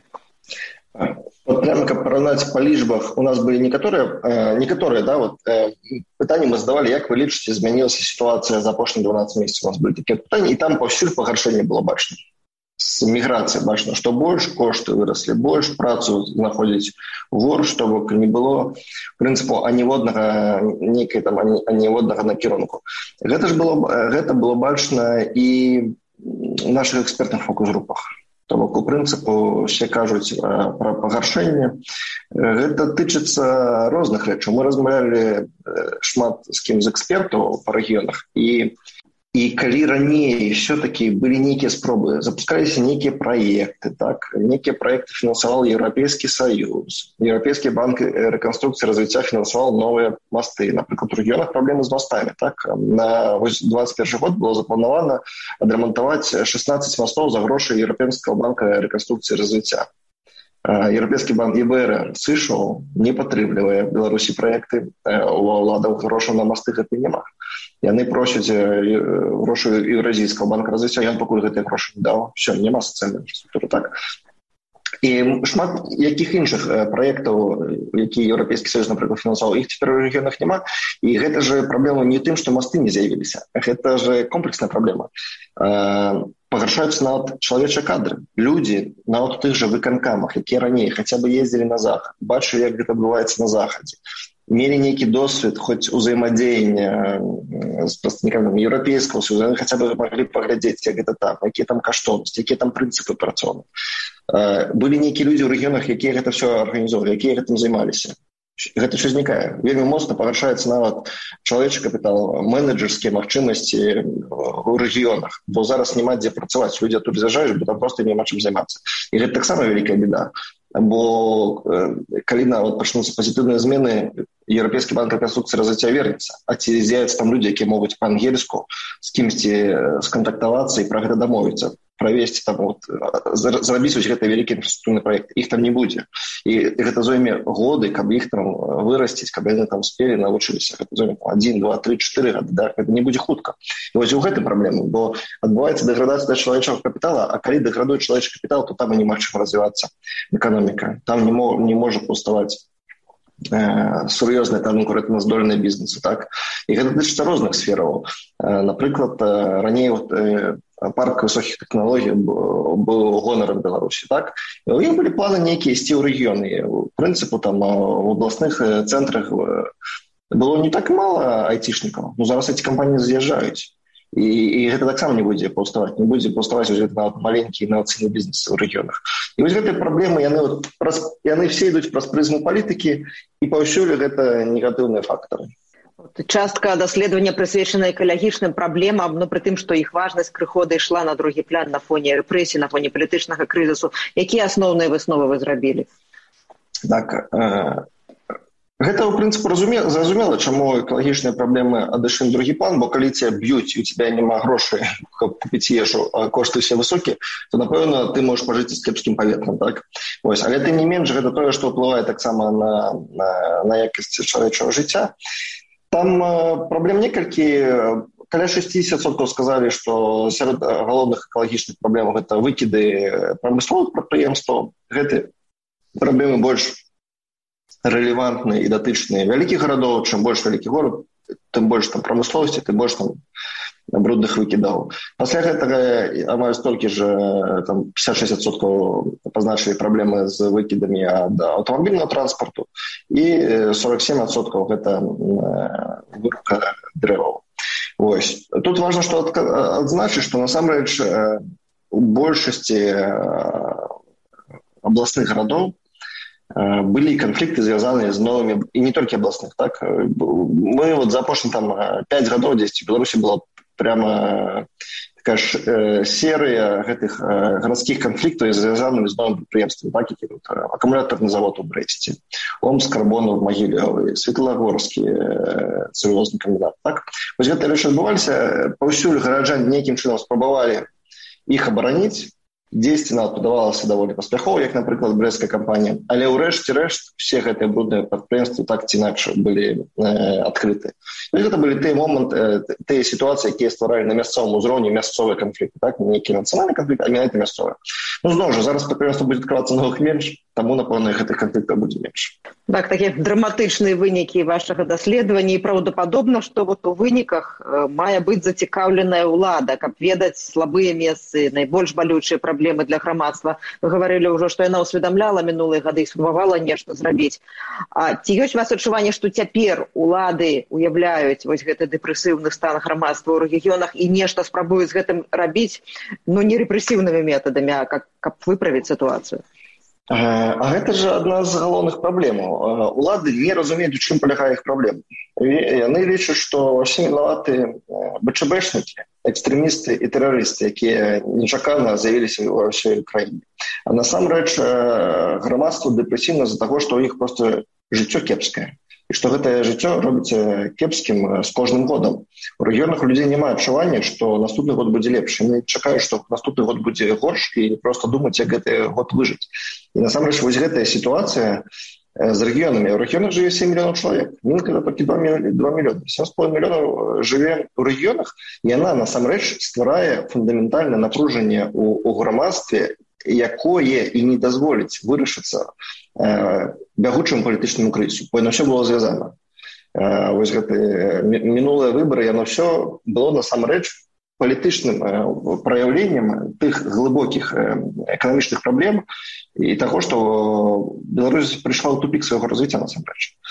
[SPEAKER 8] Вот прямо как параўнаць па лічбах, у нас былі некаторыя, э, некаторыя, да, вот, э, пытанні мы задавалі, як вы лічыце, змянілася сітуацыя за апошнія дванаццаць месяцаў. У нас былі такія пытанні, і там паўсюль пагаршэнне было бачна. З міграцыяй бачна, што больш кошты выраслі, больш працу знаходзіць горш, што бок не было прынцыпу аніводнага нейкай там аніводнага накірунку. Гэта ж было, гэта было бачна і ў нашых экспертных фокус-групах. То бок, у прынцыпу, все кажуць а, пра пагаршэнне. Гэта тычыцца розных рэчаў. Мы размаўлялі шмат з кім з экспертаў па рэгіёнах, і І калі раней все-таки былі нейкія спробы, запускаліся нейкія праекты, так, нейкія праекты фінансаваў Еўрапейскі Саюз, Еўрапейскі банк рэканструкцыі і развіцця фінансаваў новыя масты. Напрыклад, у рэгіёнах праблемы з мастамі. Так, на двадцать первый год было запланавана адрамантаваць шестнадцать мастов за грошы Еўрапейскага банка рэканструкцыі і развіцця. Еўрапейскі банк Е Б Р сышоў, не падтрымлівае Беларусі праекты, у ўладаў грошаў на масты гэта няма. Яны просяць грошы Еўразійскага банка развіцця, ён пакуль гэтыя грошы не даў. Все, няма сацыяльнай інфраструктуры, так. І шмат якіх іншых праектаў, які Еўрапейскі Саюз, напрыклад, фінансаваў, іх цяпер у рэгіёнах няма. І гэта ж праблема не тым, што масты не з'явіліся. Гэта ж комплексная праблема. Пагаршаюцца нават чалавечыя кадры. Людзі нават у тых жа выканкамах, якія раней хаця бы ездзілі на захад, бачылі, як гэта адбываецца на захадзе. мелі нейкі досвед хоць узаемадзеяння з прадстаўнікамі еўрапейскага саюза, яны хаця бы маглі паглядзець, як гэта там, якія там каштоўнасці, якія там прынцыпы працоўны. Былі нейкія людзі ў рэгіёнах, якія гэта ўсё арганізоўвалі, якія гэтым займаліся. Гэта ўсё знікае. Вельмі моцна пагаршаецца нават чалавечы капітал, менеджерскія магчымасці ў рэгіёнах, бо зараз няма дзе працаваць. Людзі тут з'язджаюць, бо там проста няма чым займацца. І гэта таксама вялікая беда. Бо калі нават пачнуцца пазітыўныя змены, Еўрапейскі банк рэканструкцыі развіцця вернецца. А ці з'явяцца там людзі, якія могуць па-ангельску з кімсьці скантактавацца і пра гэта дамовіцца, правесці там, вот, зрабіць вось гэты вялікі інфраструктурны праект. Іх там не будзе. І гэта зойме годы, каб іх там вырасціць, каб яны там спелі, навучыліся. Гэта зойме адзін, два, тры, чатыры гады, да? Гэта не будзе хутка. І вось у гэтай праблемы, бо адбываецца дэградацыя чалавечага капітала, а калі дэградуе чалавечы капітал, то там і немагчыма развівацца эканоміка. Там не, мо, не можа паўставаць э, сур'ёзныя там конкурэнтаздольныя бізнесы, так? І гэта датычыцца розных сфераў. Э, напрыклад, э, раней вот, э, парк высокіх тэхналогій быў гонарам Беларусі, так? І ў іх былі планы нейкія ісці ў рэгіёны. У прынцыпу там у абласных цэнтрах было не так мала айцішнікаў, но зараз эти кампаніі з'язджаюць. І, і гэта таксама не будзе паўставаць, не будзе паўставаць вось гэта нават маленькі інавацыйны бізнес ў рэгіёнах. І вось гэтыя праблемы, яны, вот, праз, яны все ідуць праз прызму палітыкі, і паўсюль гэта негатыўныя фактары.
[SPEAKER 7] Частка даследавання прысвечана экалагічным праблемам, но пры тым, што іх важнасць крыху ішла на другі план на фоне рэпрэсій, на фоне палітычнага крызісу. Якія асноўныя высновы вы зрабілі?
[SPEAKER 8] Так, э, гэта, ў прынцыпе, зразумела, чаму экалагічныя праблемы адышлі на другі план, бо калі цябе б'юць, і у цябе няма грошай, каб купіць ежу, а кошты ўсе высокія, то, напэўна, ты можаш пажыць з кепскім паветрам, так? Ось, але тым не менш, гэта тое, што ўплывае таксама на, на, на якасць чалавечага жыцця. Там э, праблем некалькі. Каля шэсцьдзесят адсоткаў сказалі, што сярод галоўных экалагічных праблемаў гэта выкіды прамысловых прадпрыемстваў. Гэты праблемы больш рэлевантныя і датычныя вялікіх гарадоў. Чым больш вялікі горад, тым больш там прамысловасці, тым больш там брудных выкідаў. Пасля гэтага амаль столькі ж там пятьдесят шесть адсоткаў пазначылі праблемы з выкідамі ад аўтамабільнага транспарту і сорок семь адсоткаў гэта вырубка дрэваў. Ось. Тут важна што адзначыць, што насамрэч у большасці абласных гарадоў былі канфлікты, звязаныя з новымі, і не толькі абласных, так? Мы вот за апошніх там пяць гадоў дзесьці у Беларусі было прямо такая ж э, серыя гэтых э, гарадскіх канфліктаў звязаных з новым прадпрыемствам, так, які тут акумулятарны завод у Брэсце, Омск карбону в Магілёве, Светлагорскі э, цэлюлозны камбінат, так. Вось гэтыя рэчы адбываліся, паўсюль гараджане нейкім чынам спрабавалі іх абараніць. Дзесьці нават падавалася даволі паспяхова, як, напрыклад, брэсцкая кампанія, але ўрэшце рэшт все гэтыя брудныя прадпрыемствы так ці інакш былі э, адкрыты. І гэта былі тыя моманты, э, тыя сітуацыі, якія стваралі на мясцовым узроўні мясцовыя канфлікты, так, не нейкі нацыянальны канфлікт, а менавіта мясцовыя. Ну, зноў жа, зараз прадпрыемства будзе адкрывацца новых менш, таму, напэўна, гэтых канфліктаў будзе менш.
[SPEAKER 7] Так, такія драматычныя вынікі вашага даследавання, і праўдападобна, што вот у выніках э, мае быць зацікаўленая ўлада, каб ведаць слабыя месцы, найбольш балючыя праблемы для грамадства. Вы гаварылі ўжо, што яна ўсведамляла мінулыя гады і спрабавала нешта зрабіць. А ці ёсць у вас адчуванне, што цяпер улады уяўляюць вось гэты дэпрэсіўны стан грамадства ў рэгіёнах і нешта спрабуюць з гэтым рабіць, ну не рэпрэсіўнымі метадамі, а каб, каб выправіць сітуацыю?
[SPEAKER 8] А гэта ж адна з галоўных праблемаў. Улады не разумеюць, у чым палягае іх праблема. Яны лічаць, што ўсе вінаваты БЧБшнікі, экстрэмісты і тэрарысты, якія нечакана з'явіліся ва ўсёй краіне. А насамрэч грамадства дэпрэсіўна з-за таго, што ў іх проста жыццё кепскае. І што гэтае жыццё робіцца кепскім з кожным годам. У рэгіёнах у людзей няма адчування, што наступны год будзе лепш. Яны чакаюць, што наступны год будзе горш і проста думаць, як гэты год выжыць. І насамрэч вось гэтая сітуацыя з рэгіёнамі. У рэгіёнах жыве сем мільёнаў чалавек. Мінка толькі два мільёны. сем з паловай мільёнаў жыве ў рэгіёнах, і яна насамрэч стварае фундаментальнае напружанне ў, у грамадстве, якое і не дазволіць вырашыцца э, бягучаму палітычнаму крызісу. Бо яно ўсё было звязана. Э, вось гэты мінулыя выбары, яно ўсё было насамрэч палітычным э, праяўленнем тых глыбокіх э, эканамічных праблем і таго, што Беларусь прыйшла ў тупік свайго развіцця насамрэч.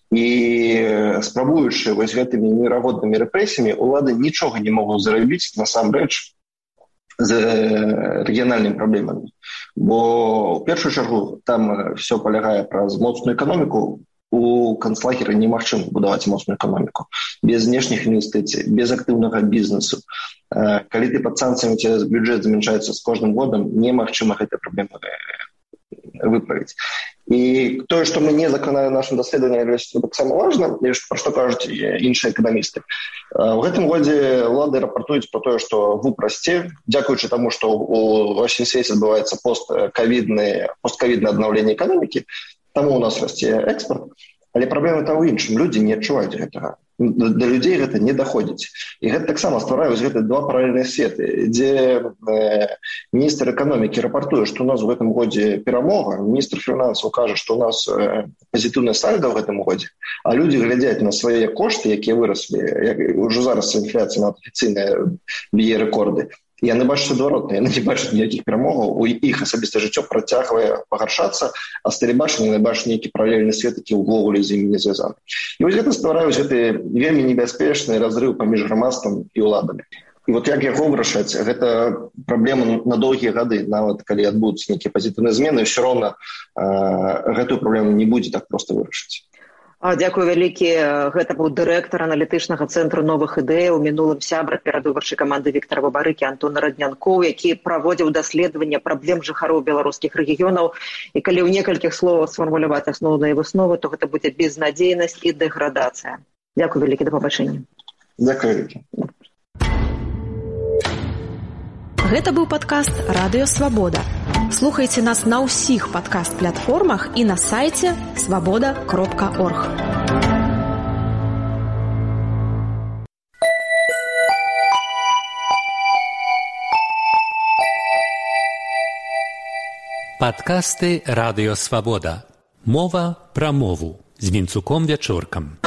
[SPEAKER 8] І спрабуючы вось гэтымі міраводнымі рэпрэсіямі, улады нічога не могуць зарабіць насамрэч з рэгіянальнымі праблемамі. Бо ў першую чаргу там все палягае праз моцную эканоміку. У канцлагеры немагчыма будаваць моцную эканоміку. Без знешніх інвестыцый, без актыўнага бізнесу. Калі ты пад санкцыямі, у тебя бюджэт зменшаецца з кожным годам, немагчыма гэтыя праблемы выправіць. І тое, што мы не закраналі нашым даследаваннем, таксама важна, пра што кажуць іншыя эканамісты. У гэтым годзе ўлады рапартуюць пра тое, што ВУП расце, дзякуючы таму, што ў ўсім свеце адбываецца постковіднае постковіднае аднаўленне эканомікі, таму у нас расце экспорт. Але праблема там у іншым. Людзі не адчуваюць гэтага. Да людзей гэта не даходзіць. І гэта таксама стварае вось гэты два паралельныя светы, дзе э, міністр эканомікі рапартуе, што у нас у гэтым годзе перамога, міністр фінансаў кажа, што у нас э, пазітыўнае сальда ў гэтым годзе, а людзі глядзяць на свае кошты, якія выраслі, як, ўжо зараз інфляцыя на афіцыйныя б'е рэкорды. І яны бачаць адваротна, яны не бачаць ніякіх перамогаў, у іх асабістае жыццё працягвае пагаршацца, а з тэлебачання яны бачаць нейкі паралельны свет, які ўвогуле з імі не звязаны. І вось гэта стварае гэты вельмі небяспечны разрыў паміж грамадствам і ўладамі. І вот як яго вырашаць, гэта праблема на доўгія гады, нават калі адбудуцца нейкія пазітыўныя змены, ўсё роўна э, гэтую праблему не будзе так проста вырашыць.
[SPEAKER 7] Дзякую вялікі. Гэта быў дырэктар аналітычнага цэнтру новых ідэяў, у мінулым сябра перадвыбарчай каманды Віктара Бабарыкі Антон Раднянкоў, які праводзіў даследаванне праблем жыхароў беларускіх рэгіёнаў. І калі ў некалькіх словах сфармуляваць асноўныя высновы, то гэта будзе безнадзейнасць і дэградацыя. Дзякую вялікі, да пабачэння.
[SPEAKER 8] Дзякую вялікі.
[SPEAKER 6] Гэта быў падкаст «Радыё Свабода». Слухайце нас на ўсіх падкаст-платформах і на сайце свабода кропка орг.
[SPEAKER 5] Падкасты «Радыё Свабода». Мова пра мову з Вінцуком Вячоркам.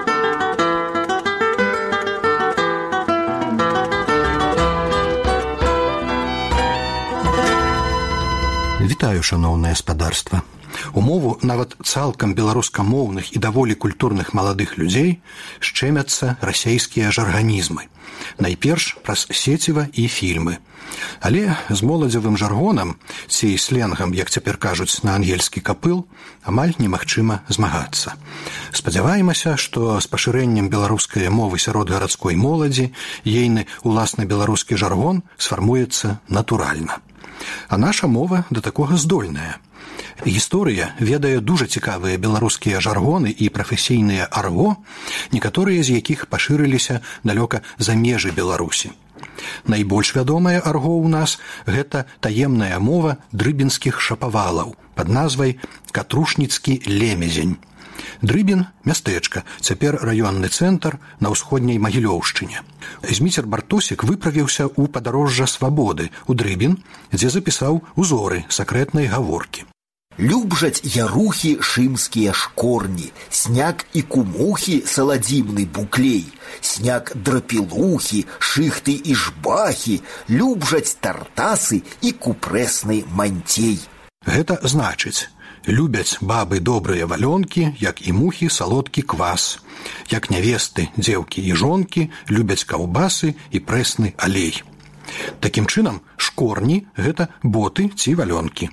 [SPEAKER 9] Вітаю, шаноўнае спадарства. У мову нават цалкам беларускамоўных і даволі культурных маладых людзей шчэмяцца расейскія жарганізмы. Найперш праз сеціва і фільмы. Але з моладзевым жаргонам, ці сленгам, як цяпер кажуць на ангельскі капыл, амаль немагчыма змагацца. Спадзяваемся, што з пашырэннем беларускай мовы сярод гарадской моладзі ейны уласна беларускі жаргон сфармуецца натуральна. А наша мова да такога здольная. Гісторыя ведае дужа цікавыя беларускія жаргоны і прафесійныя арго, некаторыя з якіх пашырыліся далёка за межы Беларусі. Найбольш вядомае арго ў нас – гэта таемная мова дрыбінскіх шапавалаў пад назвай «Катрушніцкі лемезень». Дрыбін – мястэчка, цяпер раённы цэнтр на ўсходняй Магілёўшчыне. Зміцер Бартосік выправіўся ў падарожжа свабоды ў Дрыбін, дзе запісаў узоры сакрэтнай гаворкі.
[SPEAKER 10] Любжаць ярухі шымскія шкорні, сняг і кумухі саладзімны буклей, сняг драпілухі, шыхты і жбахі, любжаць тартасы і купрэсны манцей.
[SPEAKER 9] Гэта значыць, любяць бабы добрыя валёнкі, як і мухі салодкі квас, як нявесты, дзеўкі і жонкі любяць каўбасы і прэсны алей. Такім чынам, шкорні – гэта боты ці валёнкі.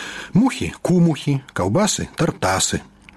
[SPEAKER 9] Мухі – кумухі, каўбасы – тартасы.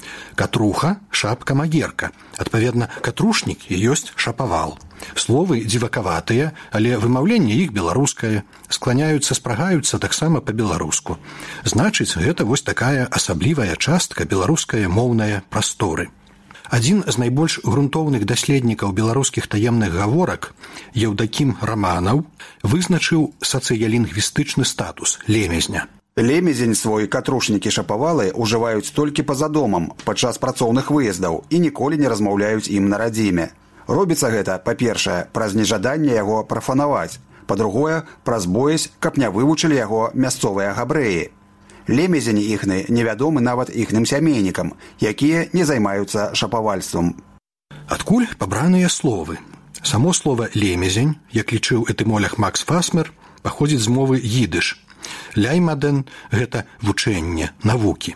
[SPEAKER 9] Катруха – шапка-магерка. Адпаведна, катрушнік і ёсць шапавал. Словы дзівакаватыя, але вымаўленне іх беларускае. Скланяюцца, спрагаюцца таксама па-беларуску. Значыць, гэта вось такая асаблівая частка беларускае моўнае прасторы. Адзін з найбольш грунтоўных даследнікаў беларускіх таемных гаворак, Еўдакім Раманаў, вызначыў сацыялінгвістычны статус лемезня.
[SPEAKER 11] Лемезень свой катрушнікі шапавалы ўжываюць толькі па-за домам падчас працоўных выездаў і ніколі не размаўляюць ім на радзіме. Робіцца гэта, па-першае, праз нежаданне яго прафанаваць, па-другое, праз боязь, каб не вывучылі яго мясцовыя габрэі. Лемезень іхны невядомы нават іхным сямейнікам, якія не займаюцца шапавальствам.
[SPEAKER 9] Адкуль пабраныя словы? Само слова «лемезень», як лічыў этымолог Макс Фасмер, паходзіць з мовы їдыш. Ляймаден – гэта вучэнне, навукі.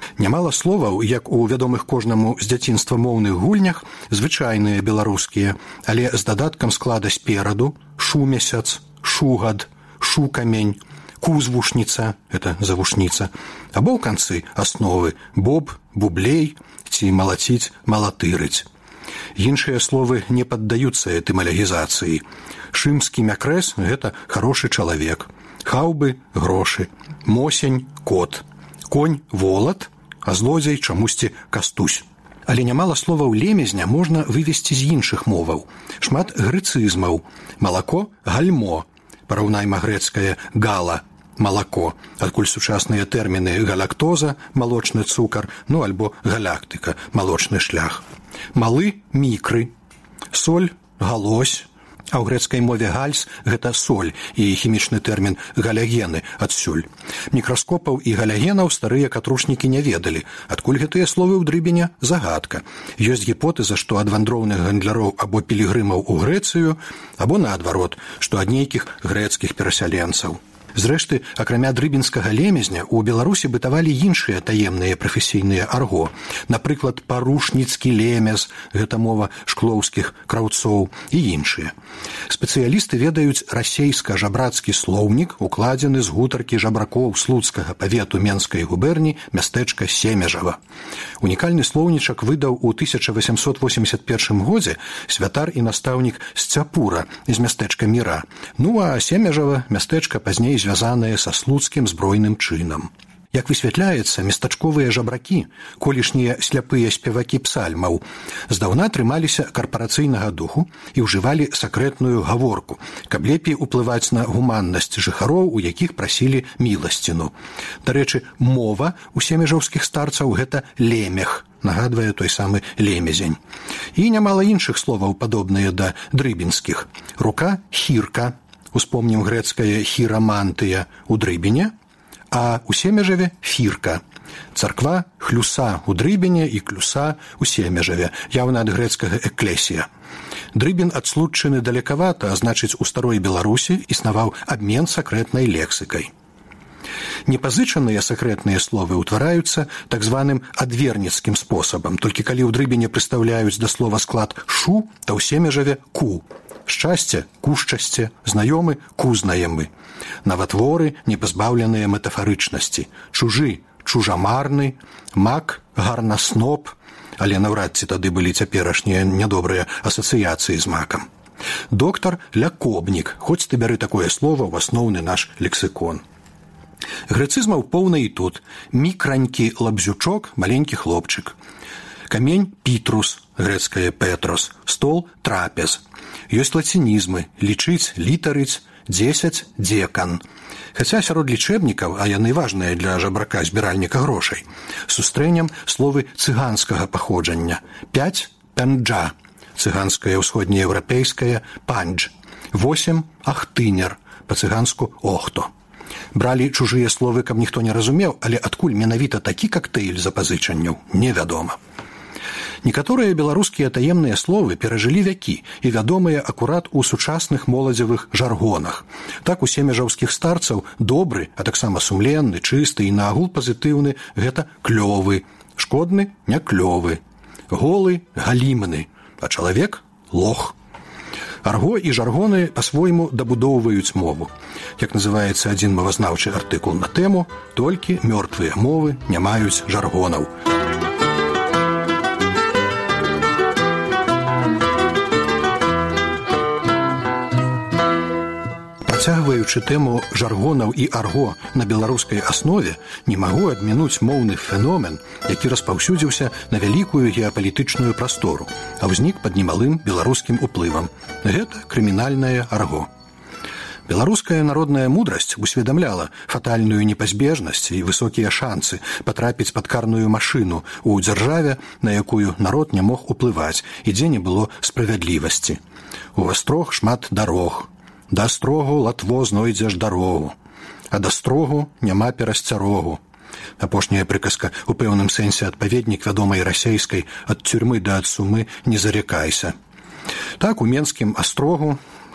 [SPEAKER 9] Нямала словаў, як у вядомых кожнаму з дзяцінства моўных гульнях, звычайныя беларускія, але з дадаткам склада спераду: шу-месяц, шу-гад, шу-камень, кузвушніца, это завушніца, або ў канцы асновы боб, бублей ці малаціць, малатырыць. Іншыя словы не паддаюцца этымалогізацыі. Шымскі мякрэс – гэта хорошы чалавек. Хаўбы – грошы. Мосень – кот. Конь – волат, а злодзей чамусьці кастусь. Але нямала словаў лемезня можна вывесці з іншых моваў. Шмат грэцызмаў. Малако – гальмо. Параўнайма грэцкае гала – малако, адкуль сучасныя тэрміны галактоза – малочны цукар, ну альбо галактыка – малочны шлях. Малы – мікры. Соль – галось. А ў грэцкай мове гальс – гэта соль і хімічны тэрмін галягены адсюль. Мікраскопаў і галягенаў старыя катрушнікі не ведалі, адкуль гэтыя словы ў дрыбеня – загадка. Ёсць гіпотэза, што ад вандроўных гандляроў або пілігрымаў у Грэцыю, або наадварот, што ад нейкіх грэцкіх перасяленцаў. Зрэшты, акрамя дрыбінскага лемезня, у Беларусі бытавалі іншыя таемныя прафесійныя арго. Напрыклад, парушніцкі лемез, гэта мова шклоўскіх краўцоў, і іншыя. Спецыялісты ведаюць расейска-жабрацкі слоўнік, укладзены з гутаркі жабракоў слуцкага павету Менскай губерні мястэчка Семежава. Унікальны слоўнічак выдаў у тысяча васямсот восемьдесят першым годзе святар і настаўнік Сцяпура з мястэчка Міра. Ну а Семежава мястэчка пазней звязаныя са слуцкім збройным чынам. Як высвятляецца, местачковыя жабракі, колішнія сляпыя спевакі псальмаў, здаўна трымаліся карпарацыйнага духу і ўжывалі сакрэтную гаворку, каб лепей уплываць на гуманнасць жыхароў, у якіх прасілі міласціну. Дарэчы, мова у семежаўскіх старцаў – гэта лемех, нагадвае той самы лемезень. І нямала іншых словаў, падобныя да дрыбінскіх. Рука – хірка. Успомнім грэцкае хірамантыя у дрыбене, а у Семежаве фірка. Царква хлюса у дрыбене і клюса у Семежаве, явна ад грэцкага эклесія. Дрыбен ад случчыны далекавата, а значыць, у старой Беларусі існаваў абмен сакрэтнай лексікай. Непазычаныя сакрэтныя словы ўтвараюцца так званым адверніцкім спосабам, толькі калі ў дрыбене прыстаўляюць да слова склад шу, то ў Семежаве ку. Шчасце – кушчасце, знаёмы – кузнаемы. Наватворы – непазбаўленыя метафарычнасці. Чужы – чужамарны, мак – гарнасноп, але наўрад ці тады былі цяперашнія нядобрыя асацыяцыі з макам. Доктар – лякобнік, хоць ты бяры такое слова ў асноўны наш лексікон. Грэцызмаў поўна і тут. Мікранькі лабзючок – маленькі хлопчык. Камень – пітрус, грэцкае петрос, стол – трапез. Ёсць лацінізмы – лічыць, літарыць, дзесяць – дзекан. Хаця сярод лічэбнікаў, а яны важныя для жабрака-збіральніка грошай, сустрэнем словы цыганскага паходжання. Пяць – пянджа, цыганскае ўсходнееўрапейскае пандж. Восем – ахтынер, па-цыганску охто. Бралі чужыя словы, каб ніхто не разумеў, але адкуль менавіта такі кактэйль запазычанняў, невядома. Некаторыя беларускія таемныя словы перажылі вякі і вядомыя акурат у сучасных моладзевых жаргонах. Так у семежаўскіх старцаў добры, а таксама сумленны, чысты і наагул пазітыўны – гэта клёвы, шкодны – не клёвы, голы – галімны, а чалавек – лох. Арго і жаргоны па-свойму дабудоўваюць мову. Як называецца адзін мовазнаўчы артыкул на тэму, толькі мёртвыя мовы не маюць жаргонаў. Працягваючы тэму жаргонаў і арго на беларускай аснове, не магу адмінуць моўны феномен, які распаўсюдзіўся на вялікую геапалітычную прастору, а ўзнік пад немалым беларускім уплывам. Гэта крымінальнае арго. Беларуская народная мудрасць усведамляла фатальную непазбежнасць і высокія шанцы патрапіць пад карную машыну ў дзяржаве, на якую народ не мог уплываць і дзе не было справядлівасці. У астрог шмат дарог. Да строгу латво знойдзеш дарогу, а да строгу няма перасцярогу. Апошняя прыказка у пэўным сэнсе адпаведнік вядомай расейскай «ад тюрьмы да ад сумы не зарекайся». Так у менскім астрогу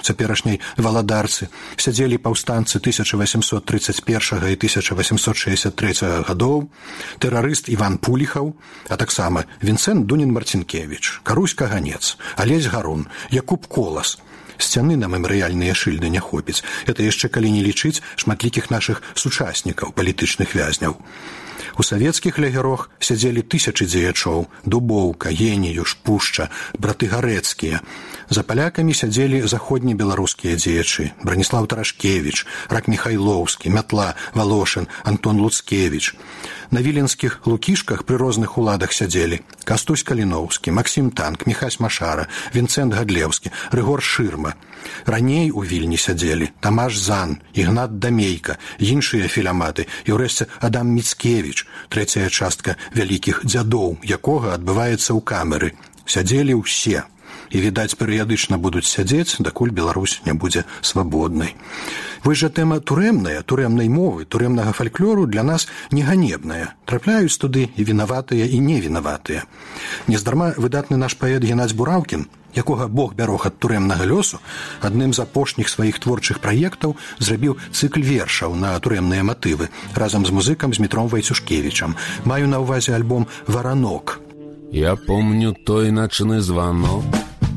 [SPEAKER 9] цяперашняй Валадарцы, сядзелі паўстанцы тысяча восемьсот тридцать первого і тысяча восемьсот шестьдесят третьего гадоў, тэрарыст Іван Пуліхаў, а таксама Вінцэнт Дунін-Марцінкевіч, Карусь Каганец, Алесь Гарун, Якуб Колас. Сцяны на мемарыяльныя шыльды не хопіць. Это яшчэ калі не лічыць шматлікіх нашых сучаснікаў, палітычных вязняў. У савецкіх лагерах сядзелі тысячы дзеячоў: Дубоўка, Геніюш, Пушча, браты Гарэцкія. За палякамі сядзелі заходнебеларускія дзеячы: Браніслаў Тарашкевіч, Рак Міхайлоўскі, Мятла, Валошын, Антон Луцкевіч. На віленскіх лукішках пры розных уладах сядзелі Кастусь Каліноўскі, Максім Танк, Міхась Машара, Вінцэнт Гадлеўскі, Рыгор Шырма. Раней у Вільні сядзелі Тамаш Зан, Ігнат Дамейка, іншыя філяматы і ўрэшце Адам Міцкевіч, трэцяя частка вялікіх дзядоў, якога адбываецца ў камеры. Сядзелі ўсе. І, відаць, перыядычна будуць сядзець, дакуль Беларусь не будзе свабоднай. Вось жа тэма турэмная, турэмнай мовы, турэмнага фальклору для нас не ганебная. Трапляюць туды і вінаватыя, і невінаватыя. Нездарма выдатны наш паэт Геннадзь Бураўкін, якога Бог бярог ад турэмнага лёсу, адным з апошніх сваіх творчых праектаў зрабіў цыкл вершаў на турэмныя матывы разам з музыкам Змітром Вайцюшкевічам. Маю на ўвазе альбом «Варанок».
[SPEAKER 12] Я помню той ночный звонок,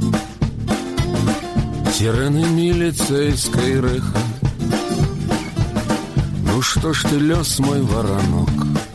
[SPEAKER 12] сирены милицейской рыха. Ну что ж ты, лёс мой воронок,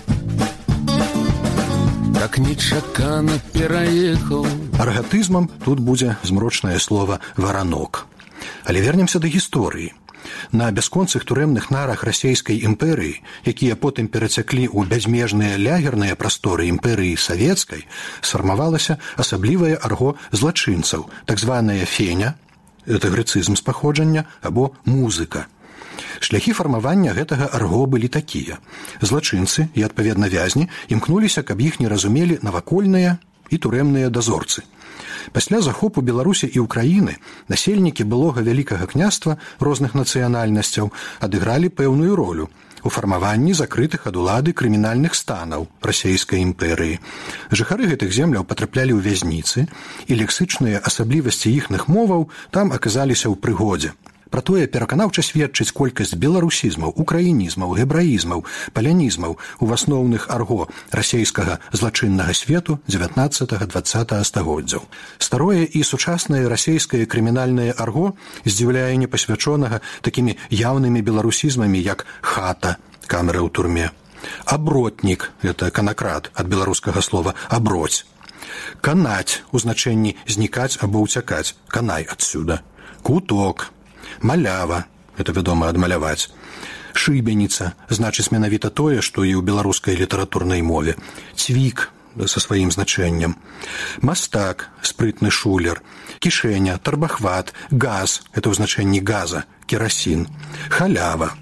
[SPEAKER 12] так нечакано пераехал.
[SPEAKER 9] Аргатызмам тут будзе змрочнае слово «варанок». Але вернемся да гісторыі. На бясконцых турэмных нарах расійскай імперыі, якія потым перацяклі ў бязмежныя лягерныя прасторы імперыі савецкай, сфармавалася асаблівае арго злачынцаў, так званая феня, это грэцызм з паходжання, або музыка. Шляхі фармавання гэтага арго былі такія. Злачынцы і, адпаведна, вязні імкнуліся, каб іх не разумелі навакольныя і турэмныя дазорцы. Пасля захопу Беларусі і Ўкраіны насельнікі былога вялікага княства розных нацыянальнасцяў адыгралі пэўную ролю у фармаванні закрытых ад улады крымінальных станаў расійскай імперыі. Жыхары гэтых земляў патраплялі ў вязніцы, і лексычныя асаблівасці іхных моваў там аказаліся ў прыгодзе. Пра тое пераканаўча сведчыць колькасць беларусізмаў, украінізмаў, гебраізмаў, палянізмаў у асноўных арго расійскага злачыннага свету дзевятнаццатага-дваццатага стагоддзяў. Старое і сучаснае расійскае крымінальнае арго здзіўляе непасвячонага такімі яўнымі беларусізмамі, як хата, камера ў турме, абротнік, это канакрат, ад беларускага слова аброць, канаць у значэнні знікаць або ўцякаць, канай адсюда, куток, малява, это вядома адмаляваць, шыбеніца, значыць менавіта тое, што і ў беларускай літаратурнай мове, цвік са сваім значэннем, мастак, спрытны шулер, кішэня, тарбахват, газ, это ў значэнні газа, керасін, халява,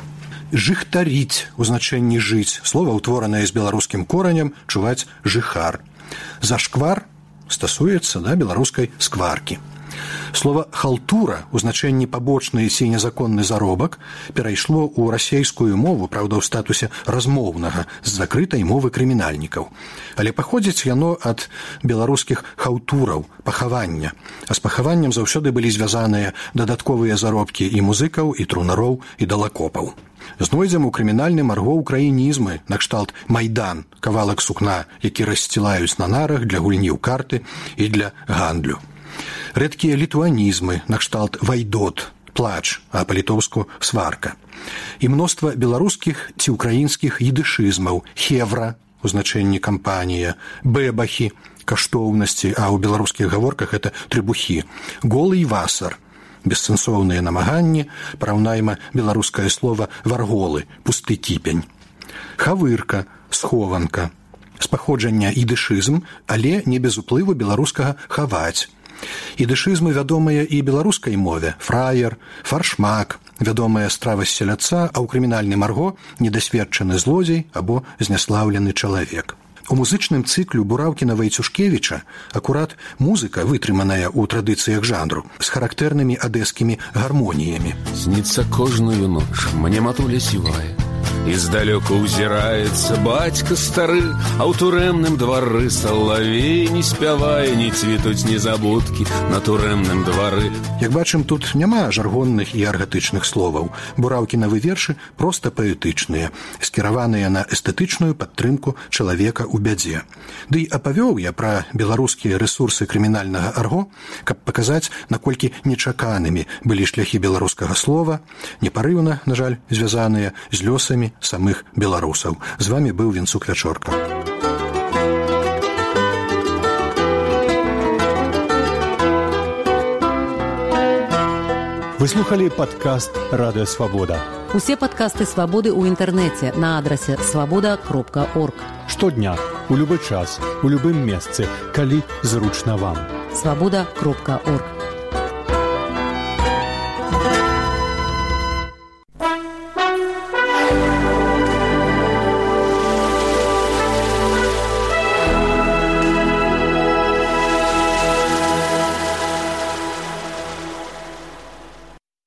[SPEAKER 9] жыхтаріць у значэнні жыць, слова ўтворанае з беларускім коранем, чуваць жыхар. Зашквар стасуецца да беларускай скваркі. Слова «халтура» у значэнні пабочны ці незаконны заробак перайшло ў расейскую мову, праўда, ў статусе размоўнага з закрытай мовы крымінальнікаў. Але паходзіць яно ад беларускіх хаўтураў, пахавання. А з пахаваннем заўсёды былі звязаныя дадатковыя заробкі і музыкаў, і трунароў, і далакопаў. Знойдзем у крымінальным арго украінізмы, накшталт «майдан», кавалак сукна, які рассцілаюць на нарах для гульні ў карты і для гандлю. Рэдкія літуанізмы, накшталт «вайдот», плач, а па-літоўску «сварка». І мноства беларускіх ці ўкраінскіх едышызмаў, хевра, у значэнні кампанія, бэбахі, каштоўнасці, а ў беларускіх гаворках это трыбухі, голы і васар, бессэнсоўныя намаганні, параўнайма беларускае слова «варголы», пусты кіпень. Хавырка, схованка, з паходжання ідышызм, але не без уплыву беларускага «хаваць». Ідышызмы вядомыя і беларускай мове, фраер, фаршмак, вядомая страва з селядца, а ў крымінальным арго недасведчаны злодзей або зняслаўлены чалавек. У музычным цыклю Бураўкіна-Вайцюшкевіча акурат музыка, вытрыманая ў традыцыях жанру, з характэрнымі адэскімі гармоніямі.
[SPEAKER 12] Снится кожную ноч, мне матуля сівая, І здалёку ўзіраецца бацька стары, а ў турэмным двары салавей не спявае, не цвітуць незабудкі на турэмным двары.
[SPEAKER 9] Як бачым, тут няма жаргонных і аргатычных словаў. Бураўкінавы вершы проста паэтычныя, скіраваныя на эстэтычную падтрымку чалавека ў бядзе. Дый апавёў я пра беларускія рэсурсы крымінальнага арго, каб паказаць, наколькі нечаканымі былі шляхі беларускага слова, непарыўна, на жаль, звязаныя з лёсамі самых беларусаў. З вамі быў Вінцук Вячорка.
[SPEAKER 13] Вы слухали падкаст «Радыё Свабода».
[SPEAKER 1] Усе падкасты «Свабоды» ў інтэрнэце на адрасе свабода кропка орг.
[SPEAKER 13] Штодня, у любы час, у любым месцы, калі зручна вам.
[SPEAKER 1] свабода кропка орг.